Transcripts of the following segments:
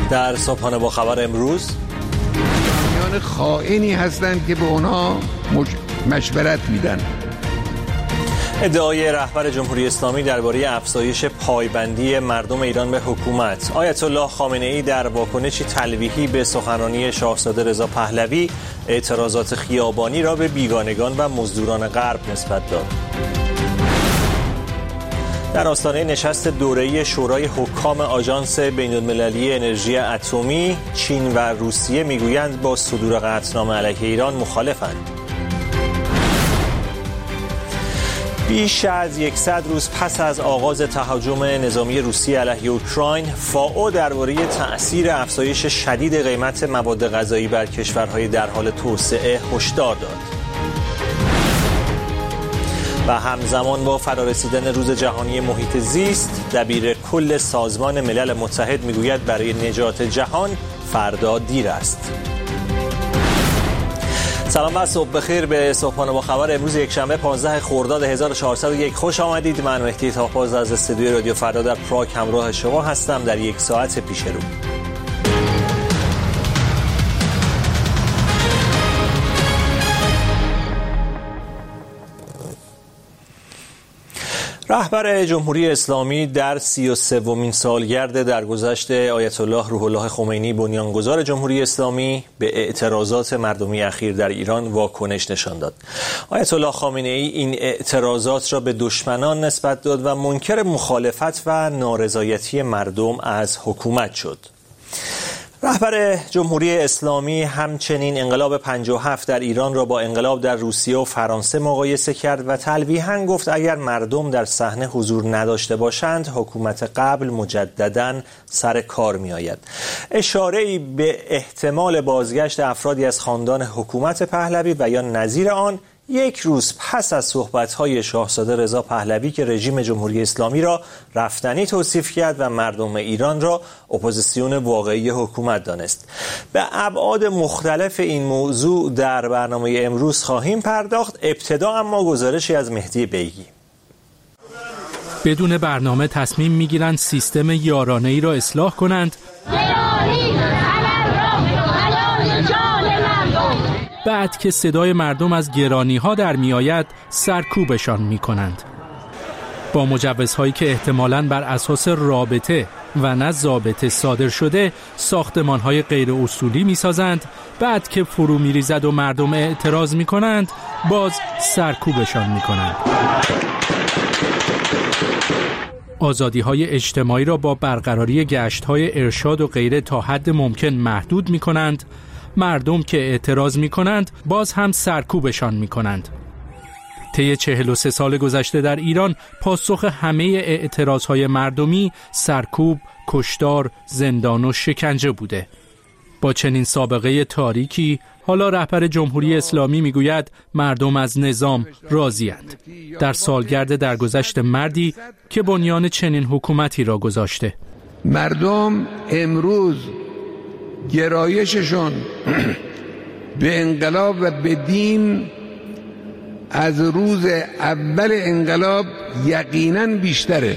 در صبحانه با خبر امروز خائنی هستند که به اونا مشورت میدن. ادعای رهبر جمهوری اسلامی درباره افزایش پایبندی مردم ایران به حکومت. آیت الله خامنه ای در واکنشی تلویحی به سخنرانی شاهزاده رضا پهلوی اعتراضات خیابانی را به بیگانگان و مزدوران غرب نسبت داد. در آستانه نشست دوره‌ای شورای حکام آژانس بین‌المللی انرژی اتمی، چین و روسیه میگویند با صدور قطعنامه علیه ایران مخالفند. بیش از 100 روز پس از آغاز تهاجم نظامی روسیه علیه اوکراین، فائو درباره تأثیر افزایش شدید قیمت مواد غذایی بر کشورهای در حال توسعه هشدار داد. و همزمان با فرارسیدن روز جهانی محیط زیست، دبیر کل سازمان ملل متحد میگوید برای نجات جهان فردا دیر است. سلام و صبح بخیر به صبحانه با خبر امروز یکشنبه 15 خرداد 1401. خوش آمدید. من مهدی تاپاز از استودیوی رادیو فردا در پراگ همراه شما هستم در یک ساعت پیش رو. رهبر جمهوری اسلامی در 33مین سالگرد درگذشت آیت الله روح الله خمینی بنیانگذار جمهوری اسلامی به اعتراضات مردمی اخیر در ایران واکنش نشان داد. آیت الله خامنه ای این اعتراضات را به دشمنان نسبت داد و منکر مخالفت و نارضایتی مردم از حکومت شد. رهبر جمهوری اسلامی همچنین انقلاب 57 در ایران را با انقلاب در روسیه و فرانسه مقایسه کرد و تلویحاً گفت اگر مردم در صحنه حضور نداشته باشند حکومت قبل مجدداً سر کار می آید. اشاره‌ای به احتمال بازگشت افرادی از خاندان حکومت پهلوی و یا نظیر آن یک روز پس از صحبت‌های شاهزاده رضا پهلوی که رژیم جمهوری اسلامی را رفتنی توصیف کرد و مردم ایران را اپوزیسیون واقعی حکومت دانست. به ابعاد مختلف این موضوع در برنامه امروز خواهیم پرداخت. ابتدا اما گزارشی از مهدی بیگی. بدون برنامه تصمیم می‌گیرند سیستم یارانه‌ای را اصلاح کنند. بعد که صدای مردم از گرانی‌ها در می‌آید سرکوبشان می‌کنند. با مجوزهایی که احتمالاً بر اساس رابطه و نه ضابطه صادر شده ساختمان‌های غیر اصولی می‌سازند. بعد که فرو می‌ریزد و مردم اعتراض می‌کنند باز سرکوبشان می‌کنند. آزادی‌های اجتماعی را با برقراری گشت‌های ارشاد و غیره تا حد ممکن محدود می‌کنند. مردم که اعتراض می کنند باز هم سرکوبشان می کنند. طی 43 سال گذشته در ایران پاسخ همه اعتراضهای مردمی سرکوب، کشتار، زندان و شکنجه بوده. با چنین سابقه تاریکی حالا رهبر جمهوری اسلامی می گوید مردم از نظام راضی‌اند. در سالگرد درگذشت مردی که بنیان چنین حکومتی را گذاشته. مردم امروز گرایششون به انقلاب و به دین از روز اول انقلاب یقیناً بیشتره.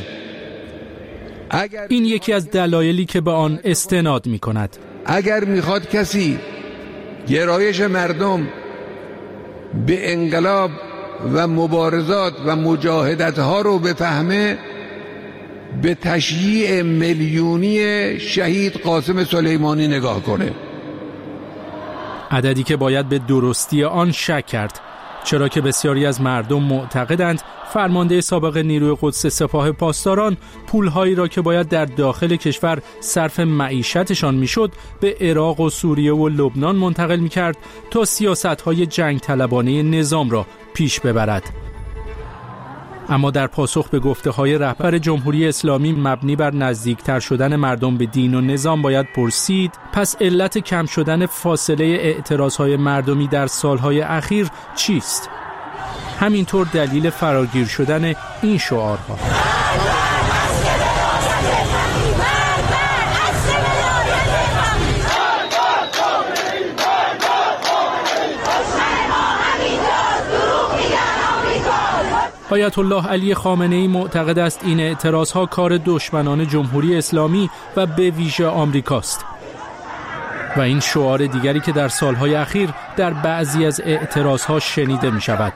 این یکی از دلایلی که به آن استناد می کند. اگر میخواد کسی گرایش مردم به انقلاب و مبارزات و مجاهدت ها رو بفهمه، به تشییع میلیونی شهید قاسم سلیمانی نگاه کنه. عددی که باید به درستی آن شک کرد، چرا که بسیاری از مردم معتقدند فرمانده سابق نیروی قدس سپاه پاسداران پولهایی را که باید در داخل کشور صرف معیشتشان میشد به عراق و سوریه و لبنان منتقل میکرد تا سیاست‌های جنگ طلبانه نظام را پیش ببرد. اما در پاسخ به گفته‌های رهبر جمهوری اسلامی مبنی بر نزدیکتر شدن مردم به دین و نظام باید پرسید پس علت کم شدن فاصله اعتراضهای مردمی در سالهای اخیر چیست؟ همینطور دلیل فراگیر شدن این شعارها. آیت الله علی خامنه ای معتقد است این اعتراضها کار دشمنان جمهوری اسلامی و به ویژه آمریکاست. و این شعار دیگری که در سالهای اخیر در بعضی از اعتراضها شنیده می شود.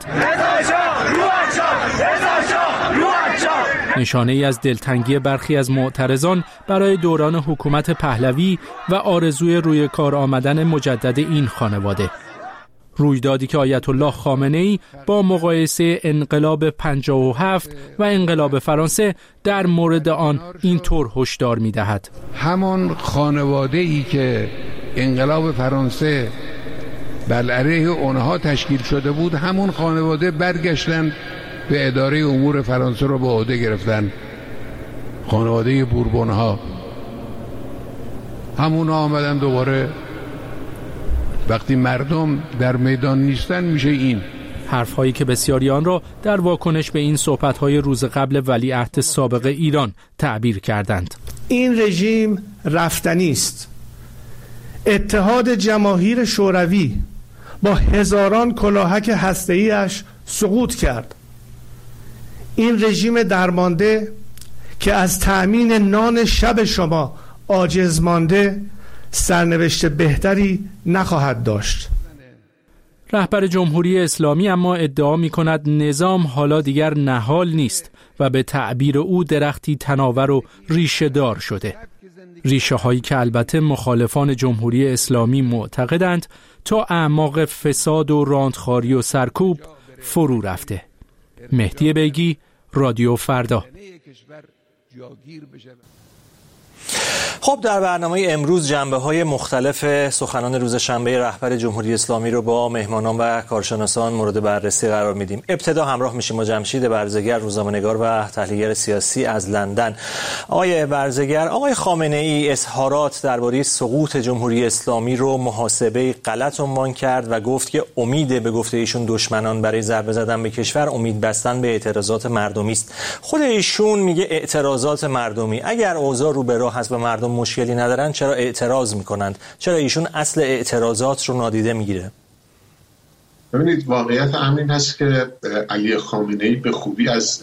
نشانه ای از دلتنگی برخی از معترضان برای دوران حکومت پهلوی و آرزوی روی کار آمدن مجدد این خانواده. رویدادی که آیت الله خامنه ای با مقایسه انقلاب 57 و انقلاب فرانسه در مورد آن اینطور هشدار می‌دهد: همان خانواده ای که انقلاب فرانسه بر علیه اونها تشکیل شده بود، همون خانواده برگشتن به اداره امور فرانسه رو به عهده گرفتن. خانواده بوربون ها همون آمدن دوباره. وقتی مردم در میدان نیستن میشه این حرف‌هایی که بسیاری آن را در واکنش به این صحبت‌های روز قبل ولیعهد سابق ایران تعبیر کردند. این رژیم رفتنی است. اتحاد جماهیر شوروی با هزاران کلاهک هسته‌ای‌اش سقوط کرد. این رژیم درمانده که از تأمین نان شب شما عاجز مانده، سرنوشت بهتری نخواهد داشت. رهبر جمهوری اسلامی اما ادعا می‌کند نظام حالا دیگر نهال نیست و به تعبیر او درختی تناور و ریشه دار شده. ریشه هایی که البته مخالفان جمهوری اسلامی معتقدند تا اعماق فساد و راندخاری و سرکوب فرو رفته. مهدی بیگی، رادیو فردا. خب در برنامه امروز جنبه‌های مختلف سخنان روز شنبه رهبر جمهوری اسلامی رو با مهمانان و کارشناسان مورد بررسی قرار میدیم. ابتدا همراه میشیم با جمشید برزگر، روزنامه‌نگار و تحلیلگر سیاسی از لندن. آقای برزگر، آقای خامنه ای اظهارات درباره سقوط جمهوری اسلامی رو محاسبه غلط عنوان کرد و گفت که امید به گفته ایشون دشمنان برای ضربه زدن به کشور امید بستن به اعتراضات مردمی است. خود ایشون میگه اعتراضات مردمی. اگر اوضاع رو به راه هست و مردم مشکلی ندارن چرا اعتراض میکنند؟ چرا ایشون اصل اعتراضات رو نادیده میگیره؟ ببینید، واقعیت امر این هست که علی خامنه‌ای به خوبی از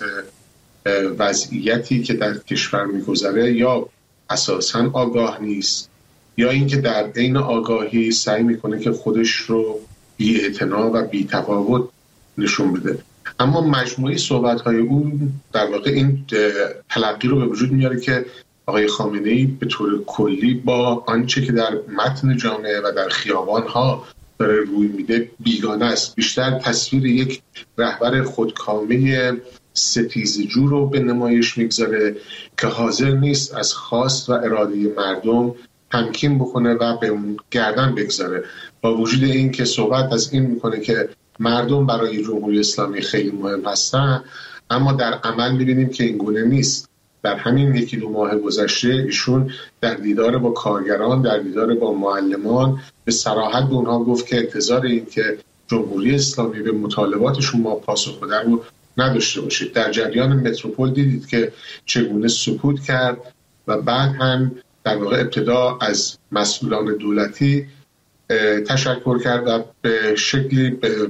وضعیتی که در کشور میگذره یا اساساً آگاه نیست یا اینکه در عین آگاهی سعی میکنه که خودش رو بی‌اعتنا و بی‌تفاوت نشون بده. اما مجموعه صحبت‌های او در واقع این تلقی رو به وجود میاره که آقای خامنه‌ای به طور کلی با آنچه که در متن جامعه و در خیابان‌ها داره روی میده بیگانه است. بیشتر تصویر یک رهبر خودکامه ستیزجو رو به نمایش میگذاره که حاضر نیست از خواست و اراده مردم تمکین بکنه و به اون گردن بگذاره. با وجود این که صحبت از این میکنه که مردم برای جمهوری اسلامی خیلی مهم هستن، اما در عمل میبینیم که این گونه نیست. در همین 1-2 ماه گذشته ایشون در دیدار با کارگران، در دیدار با معلمان به صراحت به اونها گفت که انتظار این که جمهوری اسلامی به مطالباتشون ما پاسخ بده رو نداشته باشید. در جریان متروپول دیدید که چگونه سکوت کرد و بعد هم در واقع ابتدا از مسئولان دولتی تشکر کرد و به شکلی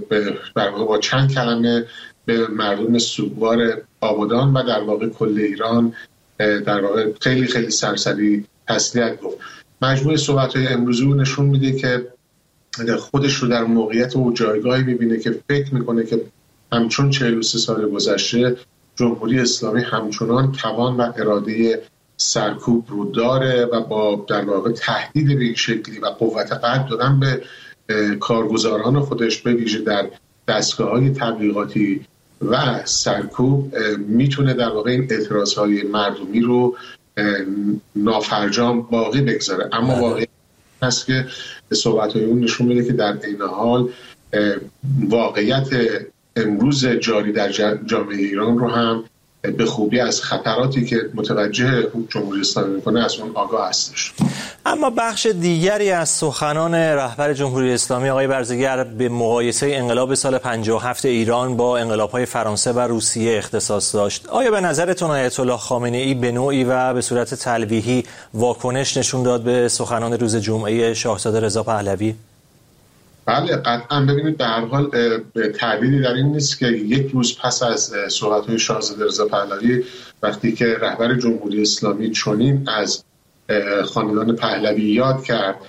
با چند کلمه به مردم سوگوار آبادان و در واقع کل ایران در واقع خیلی خیلی سرسری تسلیت گفت. مجموعه صحبت‌های امروز او نشون میده که خودش رو در موقعیت و جایگاهی میبینه که فکر میکنه که همچون 43 سال گذشته جمهوری اسلامی همچنان توان و اراده سرکوب رو داره و با در واقع تهدید به این شکلی و قوت قلب دادن به کارگزاران خودش به ویژه در دستگاه‌های تبلیغاتی و سرکوب میتونه در واقع این اعتراضهای مردمی رو نافرجام باقی بگذاره. اما واقعیت هست که صحبت‌های اون نشون میده که در این حال واقعیت امروز جاری در جامعه ایران رو هم به خوبی از خطراتی که متوجه جمهوری اسلامی میکنه از اون آگاه هستش. اما بخش دیگری از سخنان رهبر جمهوری اسلامی آقای برزگر به مقایسه انقلاب سال 57 ایران با انقلاب‌های فرانسه و روسیه اختصاص داشت. آیا به نظرتون آیت الله خامنه‌ای به نوعی و به صورت تلویحی واکنش نشون داد به سخنان روز جمعه شاهزاده رضا پهلوی؟ بله قطعا. ببینید به هر حال تردیدی در این نیست که یک روز پس از صحبت‌های شاهزاده رضا پهلوی وقتی که رهبر جمهوری اسلامی چنین از خاندان پهلوی یاد کرد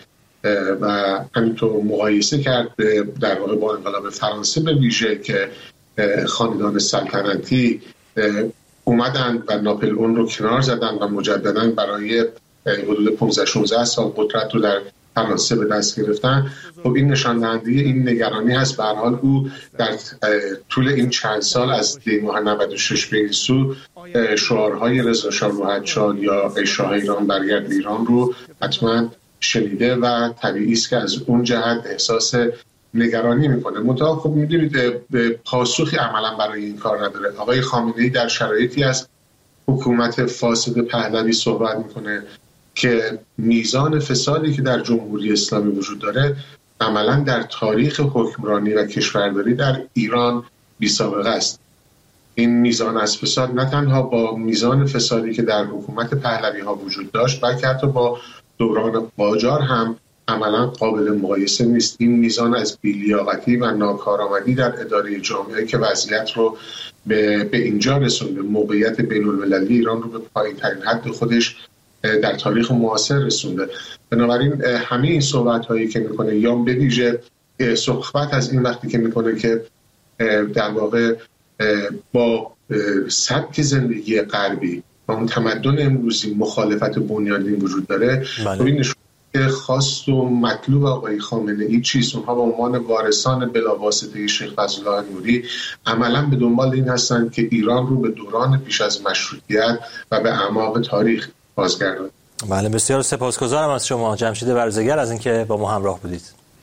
و همینطور مقایسه کرد در واقع با انقلاب فرانسه به ویژه که خاندان سلطنتی اومدن و ناپلئون رو کنار زدن و مجددا برای حدود 15-16 سال قدرت رو در فرانسه به دست گرفتن. خب این نشان دهنده این نگرانی هست. به هر حال او در طول این چند سال از دیماه 96 به این سو شعارهای رضا شاه روحت‌شاه یا ای شاه ایران برگرد ایران رو حتما شنیده و طبیعی است که از اون جهت احساس نگرانی میکنه. منتها خب میدونید پاسخی عملا برای این کار نداره. آقای خامنه‌ای در شرایطی از حکومت فاسد پهلوی صحبت میکنه که میزان فسادی که در جمهوری اسلامی وجود داره عملا در تاریخ حکمرانی و کشورداری در ایران بی‌سابقه است. این میزان از فساد نه تنها با میزان فسادی که در حکومت پهلوی ها وجود داشت بلکه حتی با دوران قاجار هم عملا قابل مقایسه نیست. این میزان از بی‌لیاقتی و ناکارآمدی در اداره جامعه که وضعیت رو به اینجا رسونده، موقعیت بین‌المللی ایران رو به پایین‌ترین حد خودش در تاریخ معاصر رسونده. بنابراین همه این صحبت‌هایی که میکنه یا به ویژه صحبت از این وقتی که میکنه که در واقع با سبک زندگی غربی و اون تمدن امروزی مخالفت بنیادین وجود داره، این نشون که خواست و مطلوب آقای خامنه‌ای چیست. اونها به عنوان وارثان بلاواسطه شیخ فضلالله نوری عملا به دنبال این هستند که ایران رو به دوران پیش از مشروطیت و به اعماق تاریخ بازگرداند. بله، بسیار سپاسگزارم از شما جمشید برزگر از اینکه با ما همراه بودید.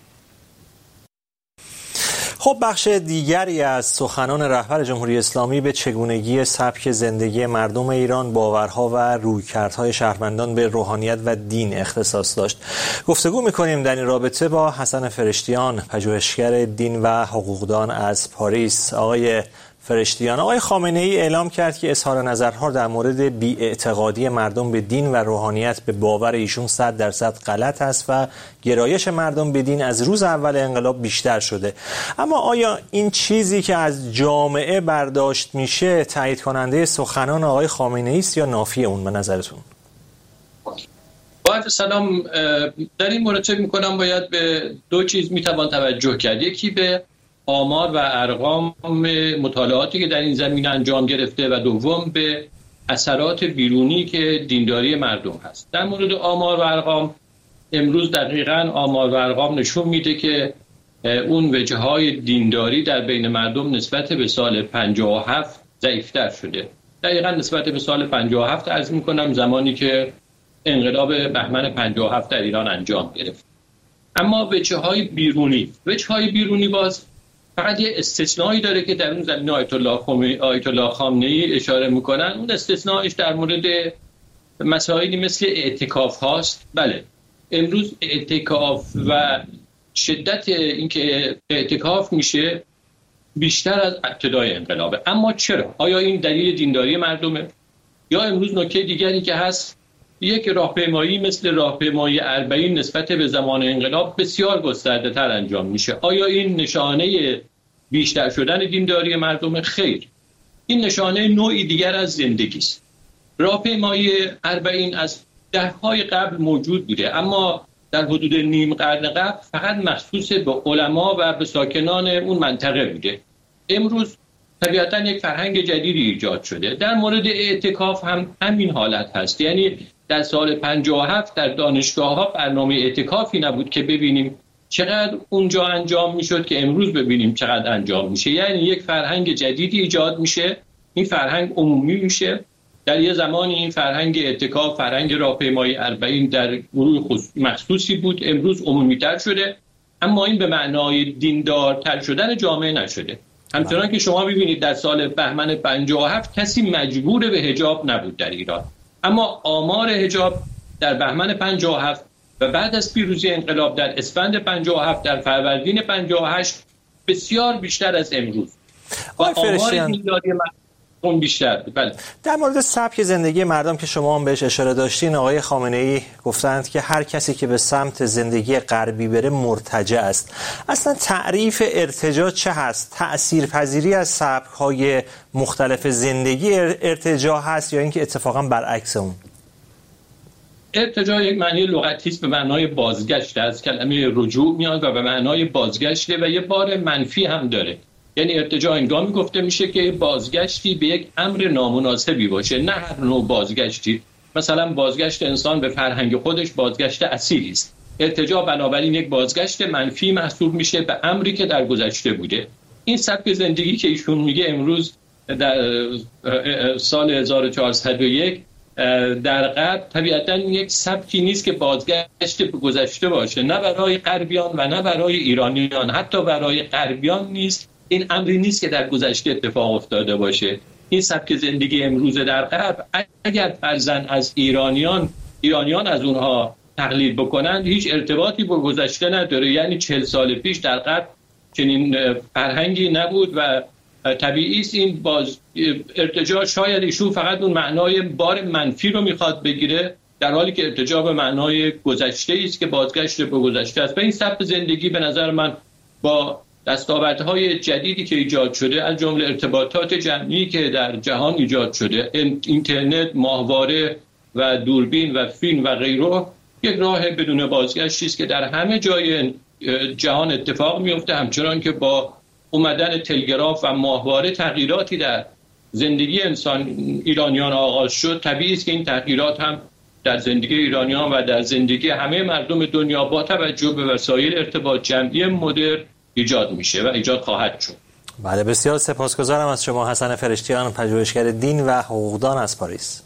خب بخش دیگری از سخنان رهبر جمهوری اسلامی به چگونگی سبک زندگی مردم ایران، باورها و رویکردهای شهروندان به روحانیت و دین اختصاص داشت. گفتگو می‌کنیم در این رابطه با حسن فرشتیان، پژوهشگر دین و حقوقدان از پاریس. آقای فرشتیان، آقای خامنه‌ای اعلام کرد که اظهار نظرها در مورد بی‌اعتقادی مردم به دین و روحانیت به باور ایشون 100% غلط است و گرایش مردم به دین از روز اول انقلاب بیشتر شده. اما آیا این چیزی که از جامعه برداشت میشه تایید کننده سخنان آقای خامنه‌ای است یا نافی اون به نظرتون؟ با عرض سلام، در این مورد فکر می‌کنم باید به دو چیز میتوان توجه کرد. یکی به آمار و ارقام مطالعاتی که در این زمینه انجام گرفته و دوم به اثرات بیرونی که دینداری مردم هست. در مورد آمار و ارقام، امروز دقیقاً آمار و ارقام نشون میده که اون وجه‌های دینداری در بین مردم نسبت به سال 57 ضعیف‌تر شده. دقیقاً نسبت به سال 57 عرض می‌کنم، زمانی که انقلاب بهمن 57 در ایران انجام گرفت. اما وجه‌های بیرونی باز فقط یه استثنایی داره که در اون زمینه آیت الله خامنه‌ای اشاره میکنن. اون استثناش در مورد مسائلی مثل اعتکاف هاست. بله، امروز اعتکاف و شدت اینکه اعتکاف میشه بیشتر از ابتدای انقلابه. اما چرا؟ آیا این دلیل دینداری مردمه؟ یا امروز نکته دیگری که هست، یک راهپیمایی مثل راهپیمایی اربعین نسبت به زمان انقلاب بسیار گسترده تر انجام میشه. آیا این نشانه بیشتر شدن دینداری مردم؟ خیر، این نشانه نوعی دیگر از زندگی است. راهپیمایی اربعین از دهه‌های قبل موجود بوده، اما در حدود نیم قرن قبل فقط مخصوص به علما و به ساکنان اون منطقه بوده. امروز طبیعتاً یک فرهنگ جدیدی ایجاد شده. در مورد اعتکاف هم همین حالت هست. یعنی در سال 57 در دانشگاه‌ها برنامه اعتکافی نبود که ببینیم چقدر اونجا انجام میشد که امروز ببینیم چقدر انجام میشه. یعنی یک فرهنگ جدیدی ایجاد میشه، این فرهنگ عمومی میشه. در یه زمانی این فرهنگ اعتکاف، فرهنگ راهپیمایی اربعین در گروه مخصوصی بود، امروز عمومی‌تر شده، اما این به معنای دیندارتر شدن جامعه نشده. همچنان که شما ببینید در سال بهمن 57 کسی مجبور به حجاب نبود در ایران، اما آمار حجاب در بهمن 57 و بعد از پیروزی انقلاب در اسفند 57 در فروردین 58 بسیار بیشتر از امروز و آمار دینداری مردم بیشتر بود. بله. در مورد سبک زندگی مردم که شما هم بهش اشاره داشتین، آقای خامنه‌ای گفتند که هر کسی که به سمت زندگی غربی بره مرتجع است. اصلا تعریف ارتجاع چه هست؟ تأثیرپذیری از سبک‌های مختلف زندگی ارتجاع هست یا اینکه اتفاقا برعکس اون؟ ارتجاع یک معنی لغتی است، به معنای بازگشت، از کلمه رجوع میاد و به معنای بازگشته و یه بار منفی هم داره. یعنی ارتجاع هنگامی گفته میشه که بازگشتی به یک امر نامناسبی باشه، نه هر نوع بازگشتی. مثلا بازگشت انسان به فرهنگ خودش بازگشت اصیلی است. ارتجاع بنابراین یک بازگشت منفی محسوب میشه به امری که در گذشته بوده. این سبک زندگی که ایشون میگه امروز در سال 1401 در غرب طبیعتاً یک سبکی نیست که بازگشت به گذشته باشه، نه برای غربیان و نه برای ایرانیان. حتی برای غربیان نیست، این امری نیست که در گذشته اتفاق افتاده باشه. این سبک زندگی امروز در غرب اگر فرضاً از ایرانیان از اونها تقلید بکنند، هیچ ارتباطی با گذشته نداره. یعنی 40 سال پیش در غرب چنین فرهنگی نبود و طبیعی است این ارتجاع شاید ایشون فقط اون معنای بار منفی رو میخواد بگیره، در حالی که ارتجاع به معنای گذشته است که بازگشت به گذشته است. و این سبک زندگی به نظر من با دستاوردهای جدیدی که ایجاد شده، از جمله ارتباطات جمعی که در جهان ایجاد شده، اینترنت، ماهواره و دوربین و فیلم و غیره، یک راه بدون بازگشتی است که در همه جای جهان اتفاق میفته. همچنان که با اومدن تلگراف و ماهواره تغییراتی در زندگی ایرانیان آغاز شد، طبیعی است که این تغییرات هم در زندگی ایرانیان و در زندگی همه مردم دنیا با توجه به وسایل ارتباط جمعی مدرن ایجاد میشه و ایجاد خواهد شد. بله، بسیار سپاسگزارم از شما حسن فرشتیان، پژوهشگر دین و حقوقدان از پاریس.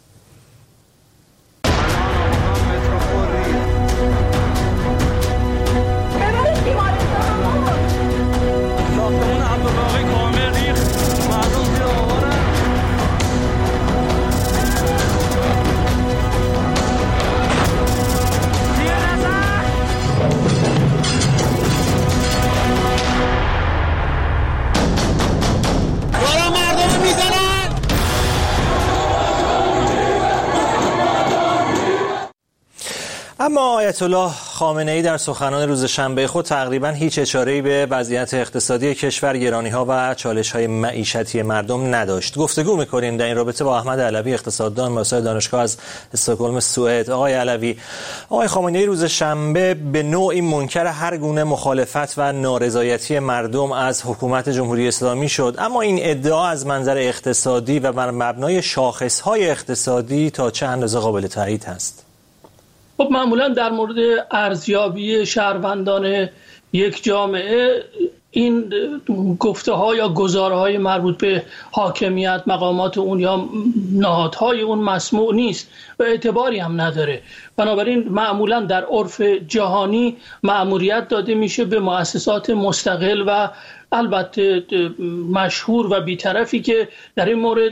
اما آیت الله خامنه‌ای در سخنان روز شنبه خود تقریباً هیچ اشاره‌ای به وضعیت اقتصادی کشور، گرانی‌ها و چالش‌های معیشتی مردم نداشت. گفتگو می‌کنیم در این رابطه با احمد علوی، اقتصاددان مؤسس دانشگاه از استکهلم سوئد. آقای علوی، آقای خامنه‌ای روز شنبه به نوعی منکر هر گونه مخالفت و نارضایتی مردم از حکومت جمهوری اسلامی شد، اما این ادعا از منظر اقتصادی و بر مبنای شاخص‌های اقتصادی تا چه اندازه قابل تایید هست؟ خب معمولا در مورد ارزیابی شهروندان یک جامعه این گفته ها یا گزاره های مربوط به حاکمیت، مقامات اون یا نهادهای اون مسموع نیست و اعتباری هم نداره. بنابراین معمولا در عرف جهانی مأموریت داده میشه به مؤسسات مستقل و البته مشهور و بی‌طرفی که در این مورد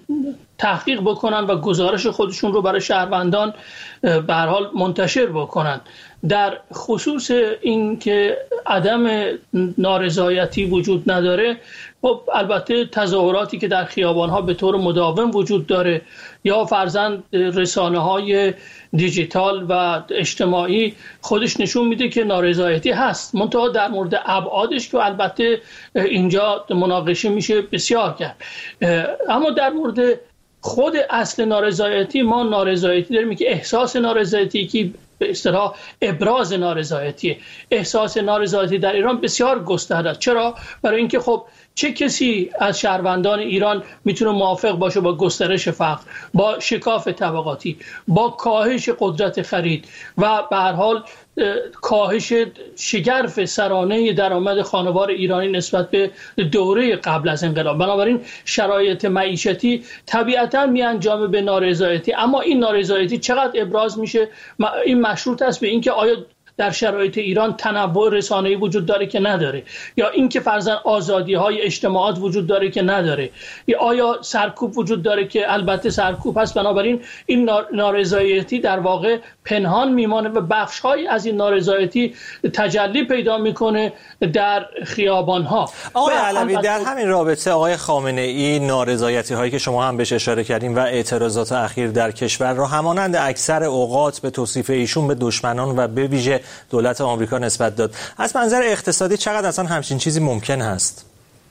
تحقیق بکنن و گزارش خودشون رو برای شهروندان به هر حال منتشر بکنن. در خصوص این که عدم نارضایتی وجود نداره، خب البته تظاهراتی که در خیابان‌ها به طور مداوم وجود داره یا فرضاً رسانه‌های دیجیتال و اجتماعی خودش نشون میده که نارضایتی هست، منتها در مورد ابعادش که البته اینجا مناقشه میشه بسیار کرد. اما در مورد خود اصل نارضایتی، ما نارضایتی داریم که احساس نارضایتی که به اصطلاح ابراز نارضایتی. احساس نارضایتی در ایران بسیار گسترده است. چرا؟ برای اینکه خب چه کسی از شهروندان ایران میتونه موافق باشه با گسترش فقر، با شکاف طبقاتی، با کاهش قدرت خرید و به هر حال کاهش شگرف سرانه درآمد خانوار ایرانی نسبت به دوره قبل از انقلاب. بنابراین شرایط معیشتی طبیعتاً میانجامه به نارضایتی. اما این نارضایتی چقدر ابراز میشه؟ این مشروط است به اینکه آیا در شرایط ایران تنوع رسانه‌ای وجود داره که نداره، یا اینکه فرضاً آزادی‌های اجتماعات وجود داره که نداره، یا آیا سرکوب وجود داره که البته سرکوب هست. بنابراین این نارضایتی در واقع پنهان میمانه و بخش‌هایی از این نارضایتی تجلی پیدا میکنه در خیابان‌ها. آقای علوی، در همین رابطه آقای خامنه‌ای نارضایتی‌هایی که شما هم بهش اشاره کردین و اعتراضات اخیر در کشور را همانند اکثر اوقات به توصیف ایشون به دشمنان و به ویژه دولت آمریکا نسبت داد. از منظر اقتصادی چقدر اصلا همچین چیزی ممکن هست؟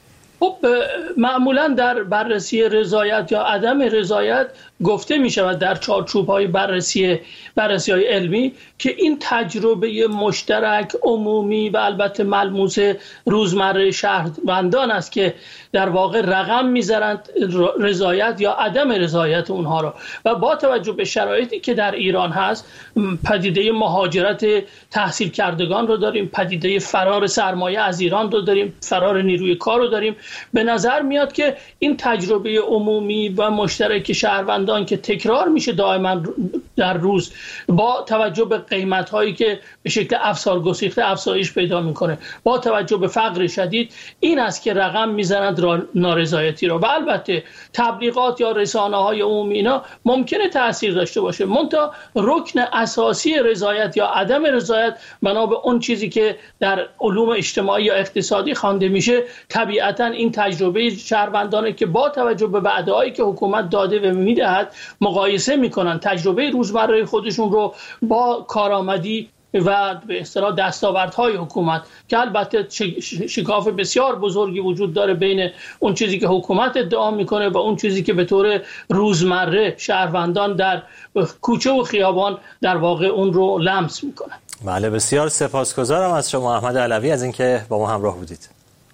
خب معمولا در بررسی رضایت یا عدم رضایت گفته می شود در چارچوب‌های بررسی های علمی که این تجربه مشترک عمومی و البته ملموس روزمره شهروندان است که در واقع رقم می‌ذارند رضایت یا عدم رضایت اونها را. و با توجه به شرایطی که در ایران هست، پدیده مهاجرت تحصیل کردگان رو داریم، پدیده فرار سرمایه از ایران رو داریم، فرار نیروی کار رو داریم، به نظر میاد که این تجربه عمومی و مشترک شهروندان که تکرار میشه دائما در روز، با توجه به قیمت‌هایی که به شکل افسار گسیخته افزایش پیدا میکنه، با توجه به فقر شدید، این است که رقم میزنند نارضایتی رو. و البته تبلیغات یا رسانه‌های عمومی اینا ممکنه تأثیر داشته باشه، منتها رکن اساسی رضایت یا عدم رضایت بنا به اون چیزی که در علوم اجتماعی یا اقتصادی خوانده میشه، طبیعتاً این تجربه شهروندانه که با توجه به وعده‌هایی که حکومت داده و میدهد مقایسه میکنن تجربه روزمره خودشون رو با کارآمدی و به اصطلاح دستاوردهای حکومت، که البته شکاف بسیار بزرگی وجود داره بین اون چیزی که حکومت ادعا میکنه و اون چیزی که به طور روزمره شهروندان در کوچه و خیابان در واقع اون رو لمس میکنن. بله، بسیار سپاسگزارم از شما احمد علوی از اینکه با ما همراه بودید.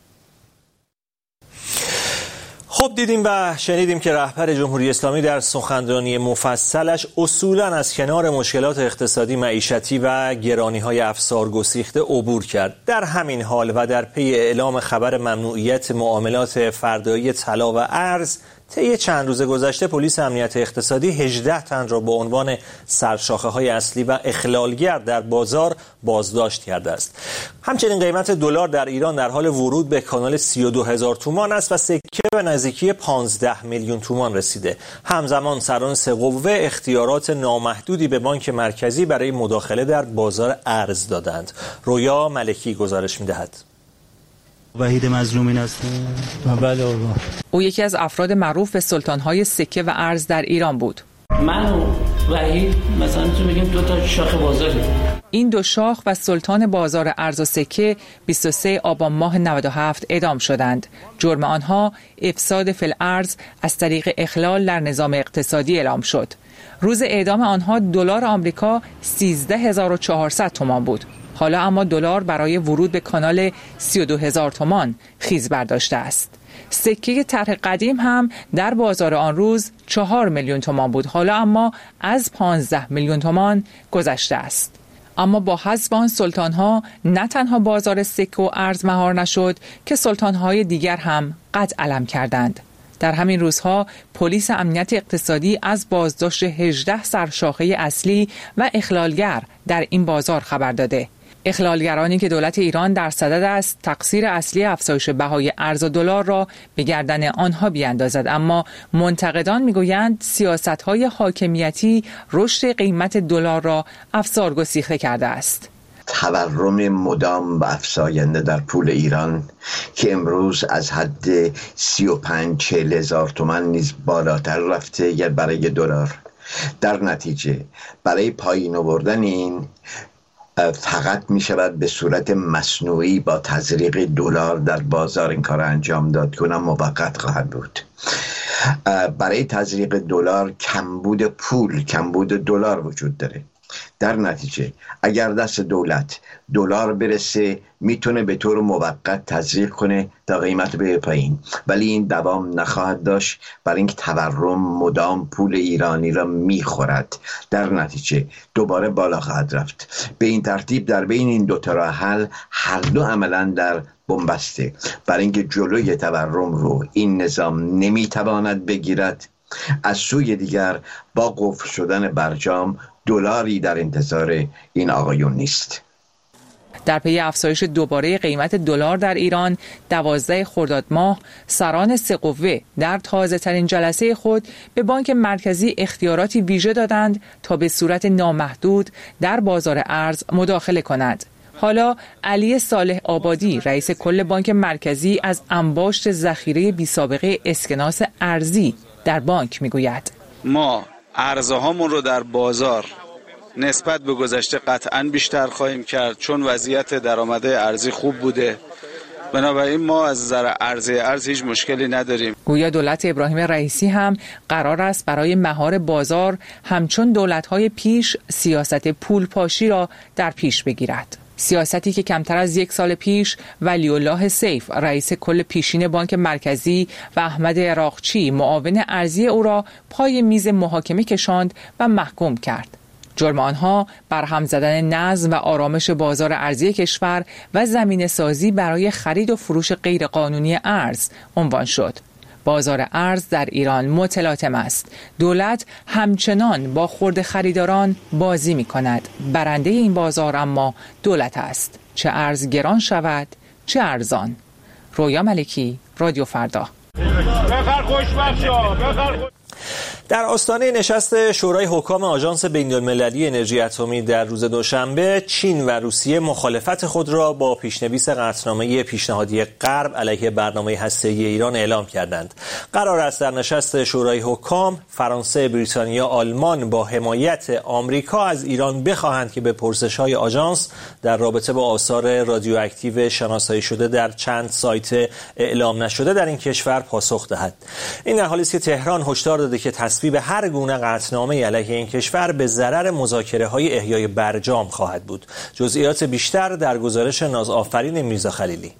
خب دیدیم و شنیدیم که رهبر جمهوری اسلامی در سخنرانی مفصلش اصولاً از کنار مشکلات اقتصادی، معیشتی و گرانی‌های افسار گسیخته عبور کرد. در همین حال و در پی اعلام خبر ممنوعیت معاملات فردایی طلا و ارز، طی چند روز گذشته پلیس امنیت اقتصادی 18 تن را به عنوان سرشاخه‌های اصلی و اخلالگر در بازار بازداشت کرده است. همچنین قیمت دلار در ایران در حال ورود به کانال 32,000 تومان است و سکه به نزدیکی 15 میلیون تومان رسیده. همزمان سران سه قوه اختیارات نامحدودی به بانک مرکزی برای مداخله در بازار ارز دادند. رویا ملکی گزارش می‌دهد. وحید مظلومین است. بله قربان. او یکی از افراد معروف به سلطان‌های سکه و ارز در ایران بود. من و وحید مثلا تو بگیم دو تا شاخ بازاری. این دو شاخ و سلطان بازار ارز و سکه 23 آبان ماه 97 اعدام شدند. جرم آنها افساد فی الارض از طریق اخلال در نظام اقتصادی اعلام شد. روز اعدام آنها دلار آمریکا 13400 تومان بود. حالا اما دلار برای ورود به کانال 32000 تومان خیز برداشته است. سکه طرح قدیم هم در بازار آن روز 4 میلیون تومان بود. حالا اما از 15 میلیون تومان گذشته است. اما با حذف آن سلطان‌ها نه تنها بازار سکه و ارز مهار نشد که سلطان‌های دیگر هم قد علم کردند. در همین روزها پلیس امنیت اقتصادی از بازداشت 18 سرشاخه اصلی و اخلالگر در این بازار خبر داده. اخلالگرانی که دولت ایران در صدد است تقصیر اصلی افزایش بهای ارز و دلار را به گردن آنها بیاندازد، اما منتقدان میگویند سیاست‌های حاکمیتی رشد قیمت دلار را افسار گسیخته کرده است. تورم مدام و افزاینده در پول ایران که امروز از حد 35-40 هزار تومان نیز بالاتر رفته برای دلار. در نتیجه برای پایین آوردن این فقط می شود به صورت مصنوعی با تزریق دلار در بازار این کار انجام داد که اونم موقت خواهد بود. برای تزریق دلار کمبود دلار وجود داره. در نتیجه اگر دست دولت دلار برسه میتونه به طور موقت تزریق کنه تا قیمت به پایین، ولی این دوام نخواهد داشت برای اینکه تورم مدام پول ایرانی را میخورد. در نتیجه دوباره بالا خواهد رفت. به این ترتیب در بین این دو تا راه حل هر دو عملا در بنبسته، برای اینکه جلوی تورم رو این نظام نمیتواند بگیرد. از سوی دیگر با قفل شدن برجام دلاری در انتظار این آقایون نیست. در پی افزایش دوباره قیمت دلار در ایران 12 خرداد ماه سران سه قوه در تازه ترین جلسه خود به بانک مرکزی اختیاراتی ویژه دادند تا به صورت نامحدود در بازار ارز مداخله کند. حالا علی صالح آبادی رئیس کل بانک مرکزی از انباشت ذخیره بی‌سابقه اسکناس ارزی در بانک میگوید: ما ارزهامون رو در بازار نسبت به گذشته قطعاً بیشتر خواهیم کرد، چون وضعیت درآمد ارزی خوب بوده بنابراین ما از نظر عرضه ارز هیچ مشکلی نداریم. گویا دولت ابراهیم رئیسی هم قرار است برای مهار بازار همچون دولت‌های پیش سیاست پولپاشی را در پیش بگیرد. سیاستی که کمتر از 1 سال پیش ولی‌الله سیف رئیس کل پیشین بانک مرکزی و احمد عراقچی معاون ارزی او را پای میز محاکمه کشاند و محکوم کرد. جرم آنها برهم زدن نظم و آرامش بازار ارزی کشور و زمینه سازی برای خرید و فروش غیرقانونی ارز عنوان شد. بازار ارز در ایران متلاطم است. دولت همچنان با خرد خریداران بازی می کند. برنده این بازار اما دولت است. چه ارز گران شود چه ارزان. رویا ملکی، رادیو فردا. در آستانه نشست شورای حکام آژانس بین‌المللی انرژی اتمی در روز دوشنبه، چین و روسیه مخالفت خود را با پیشنویس قطعنامه پیشنهادی غرب علیه برنامه هسته‌ای ایران اعلام کردند. قرار است در نشست شورای حکام فرانسه، بریتانیا، آلمان با حمایت آمریکا از ایران بخواهند که به پرسش‌های آژانس در رابطه با آثار رادیواکتیو شناسایی شده در چند سایت اعلام نشده در این کشور پاسخ دهد. این در حالی است که تهران هشدار داده که تصویب هر گونه قطعنامه علیه این کشور به ضرر مذاکره‌های احیای برجام خواهد بود. جزئیات بیشتر در گزارش نازآفرین میرزا خلیلی.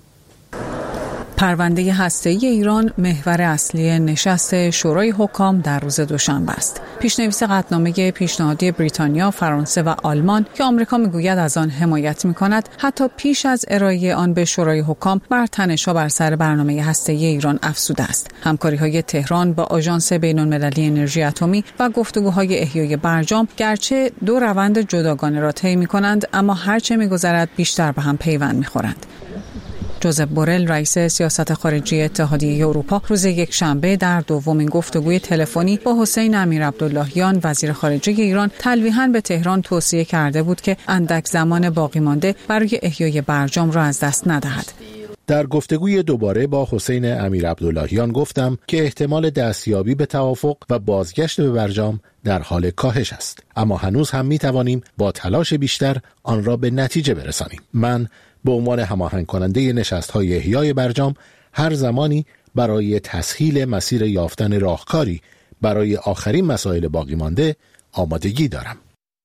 پرونده هسته‌ای ایران محور اصلی نشست شورای حکام در روز دوشنبه است. پیشنویس قطعنامه پیشنهادی بریتانیا، فرانسه و آلمان که آمریکا میگوید از آن حمایت می‌کند، حتی پیش از ارائه آن به شورای حکام بر تنش‌ها بر سر برنامه هسته‌ای ایران افزوده است. همکاری‌های تهران با آژانس بین‌المللی انرژی اتمی و گفتگوهای احیای برجام گرچه دو روند جداگانه را طی می‌کنند، اما هرچه می‌گذرد بیشتر به هم پیوند می‌خورند. جوزپ بورل رئیس سیاست خارجی اتحادیه اروپا روز یکشنبه در دومین گفتگوی تلفنی با حسین امیرعبداللهیان وزیر خارجه ایران تلویحاً به تهران توصیه کرده بود که اندک زمان باقی مانده برای احیای برجام را از دست ندهد. در گفتگوی دوباره با حسین امیرعبداللهیان گفتم که احتمال دستیابی به توافق و بازگشت به برجام در حال کاهش است، اما هنوز هم می توانیم با تلاش بیشتر آن را به نتیجه برسانیم. من به عنوان هماهنگ کننده نشست‌های احیای برجام هر زمانی برای تسهیل مسیر یافتن راهکاری برای آخرین مسائل باقی مانده آمادگی دارم.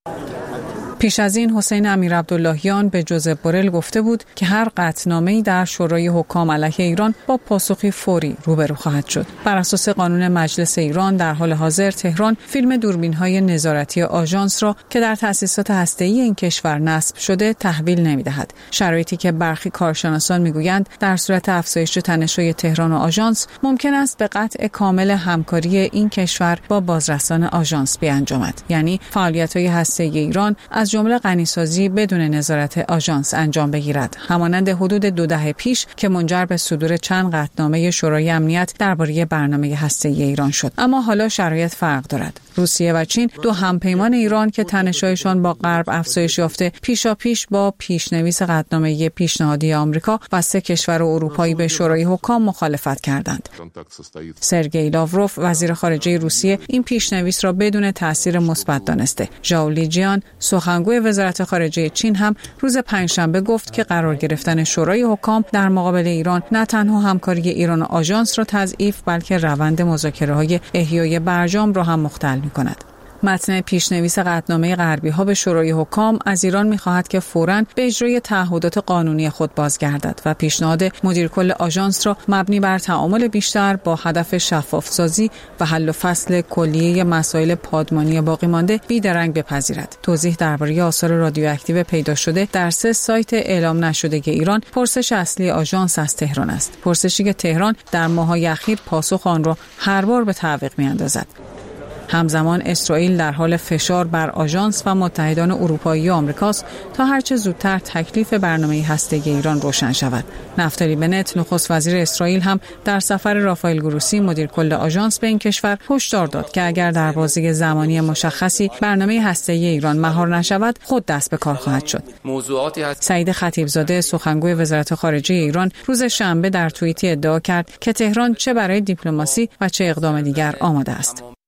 پیش از این حسین امیرعبداللهیان به جوزپ بورل گفته بود که هر قطعنامه‌ای در شورای حکام علیه ایران با پاسخی فوری روبرو خواهد شد. بر اساس قانون مجلس ایران در حال حاضر تهران فیلم دوربین‌های نظارتی آژانس را که در تأسیسات هسته‌ای این کشور نصب شده تحویل نمی‌دهد. شرایطی که برخی کارشناسان می‌گویند در صورت افزایش تنش‌های تهران و آژانس ممکن است به قطع کامل همکاری این کشور با بازرسان آژانس بیانجامد. یعنی فعالیت‌های هسته‌ای ایران از جمله غنیسازی بدون نظارت آژانس انجام بگیرد، همانند حدود 2 دهه پیش که منجر به صدور چند قطعنامه شورای امنیت درباره برنامه هسته‌ای ایران شد. اما حالا شرایط فرق دارد. روسیه و چین دو همپیمان ایران که تنش‌هایشان با غرب افزایش یافته پیشاپیش با پیشنویس قطعنامه پیشنهادی آمریکا و 3 کشور اروپایی به شورای حکام مخالفت کردند. سرگئی لاوروف وزیر خارجه روسیه این پیشنویس را بدون تأثیر مثبت دانسته. ژائو لیجیان سخنگوی وزارت خارجه چین هم روز پنجشنبه گفت که قرار گرفتن شورای حکام در مقابل ایران نه تنها همکاری ایران و آژانس را تضعیف بلکه روند مذاکره‌های احیای برجام را هم مختل می‌کند. متن پیشنویس قطعنامه غربی‌ها به شورای حکام از ایران می‌خواهد که فوراً به اجرای تعهدات قانونی خود بازگردد و پیشنهاد مدیر کل آژانس را مبنی بر تعامل بیشتر با هدف شفاف‌سازی و حل و فصل کلیه مسائل پادمانی باقی مانده بیدرنگ بپذیرد. توضیح درباره آثار رادیواکتیو پیدا شده در 3 سایت اعلام نشده ایران پرسش اصلی آژانس از تهران است. پرسشی که تهران در ماه‌های اخیر پاسخ آن را هر بار به تعویق می‌اندازد. همزمان اسرائیل در حال فشار بر آژانس و متحدان اروپایی و آمریکاست تا هرچه زودتر تکلیف برنامه هسته‌ای ایران روشن شود. نفتالی بنت نخست وزیر اسرائیل هم در سفر رافائل گروسی مدیر کل آژانس به این کشور هشدار داد که اگر در بازه زمانی مشخصی برنامه هسته‌ای ایران مهار نشود خود دست به کار خواهد شد. سعید خطیبزاده سخنگوی وزارت خارجه ایران روز شنبه در توییتی ادعا کرد که تهران چه برای دیپلماسی و چه اقدام دیگر آماده است.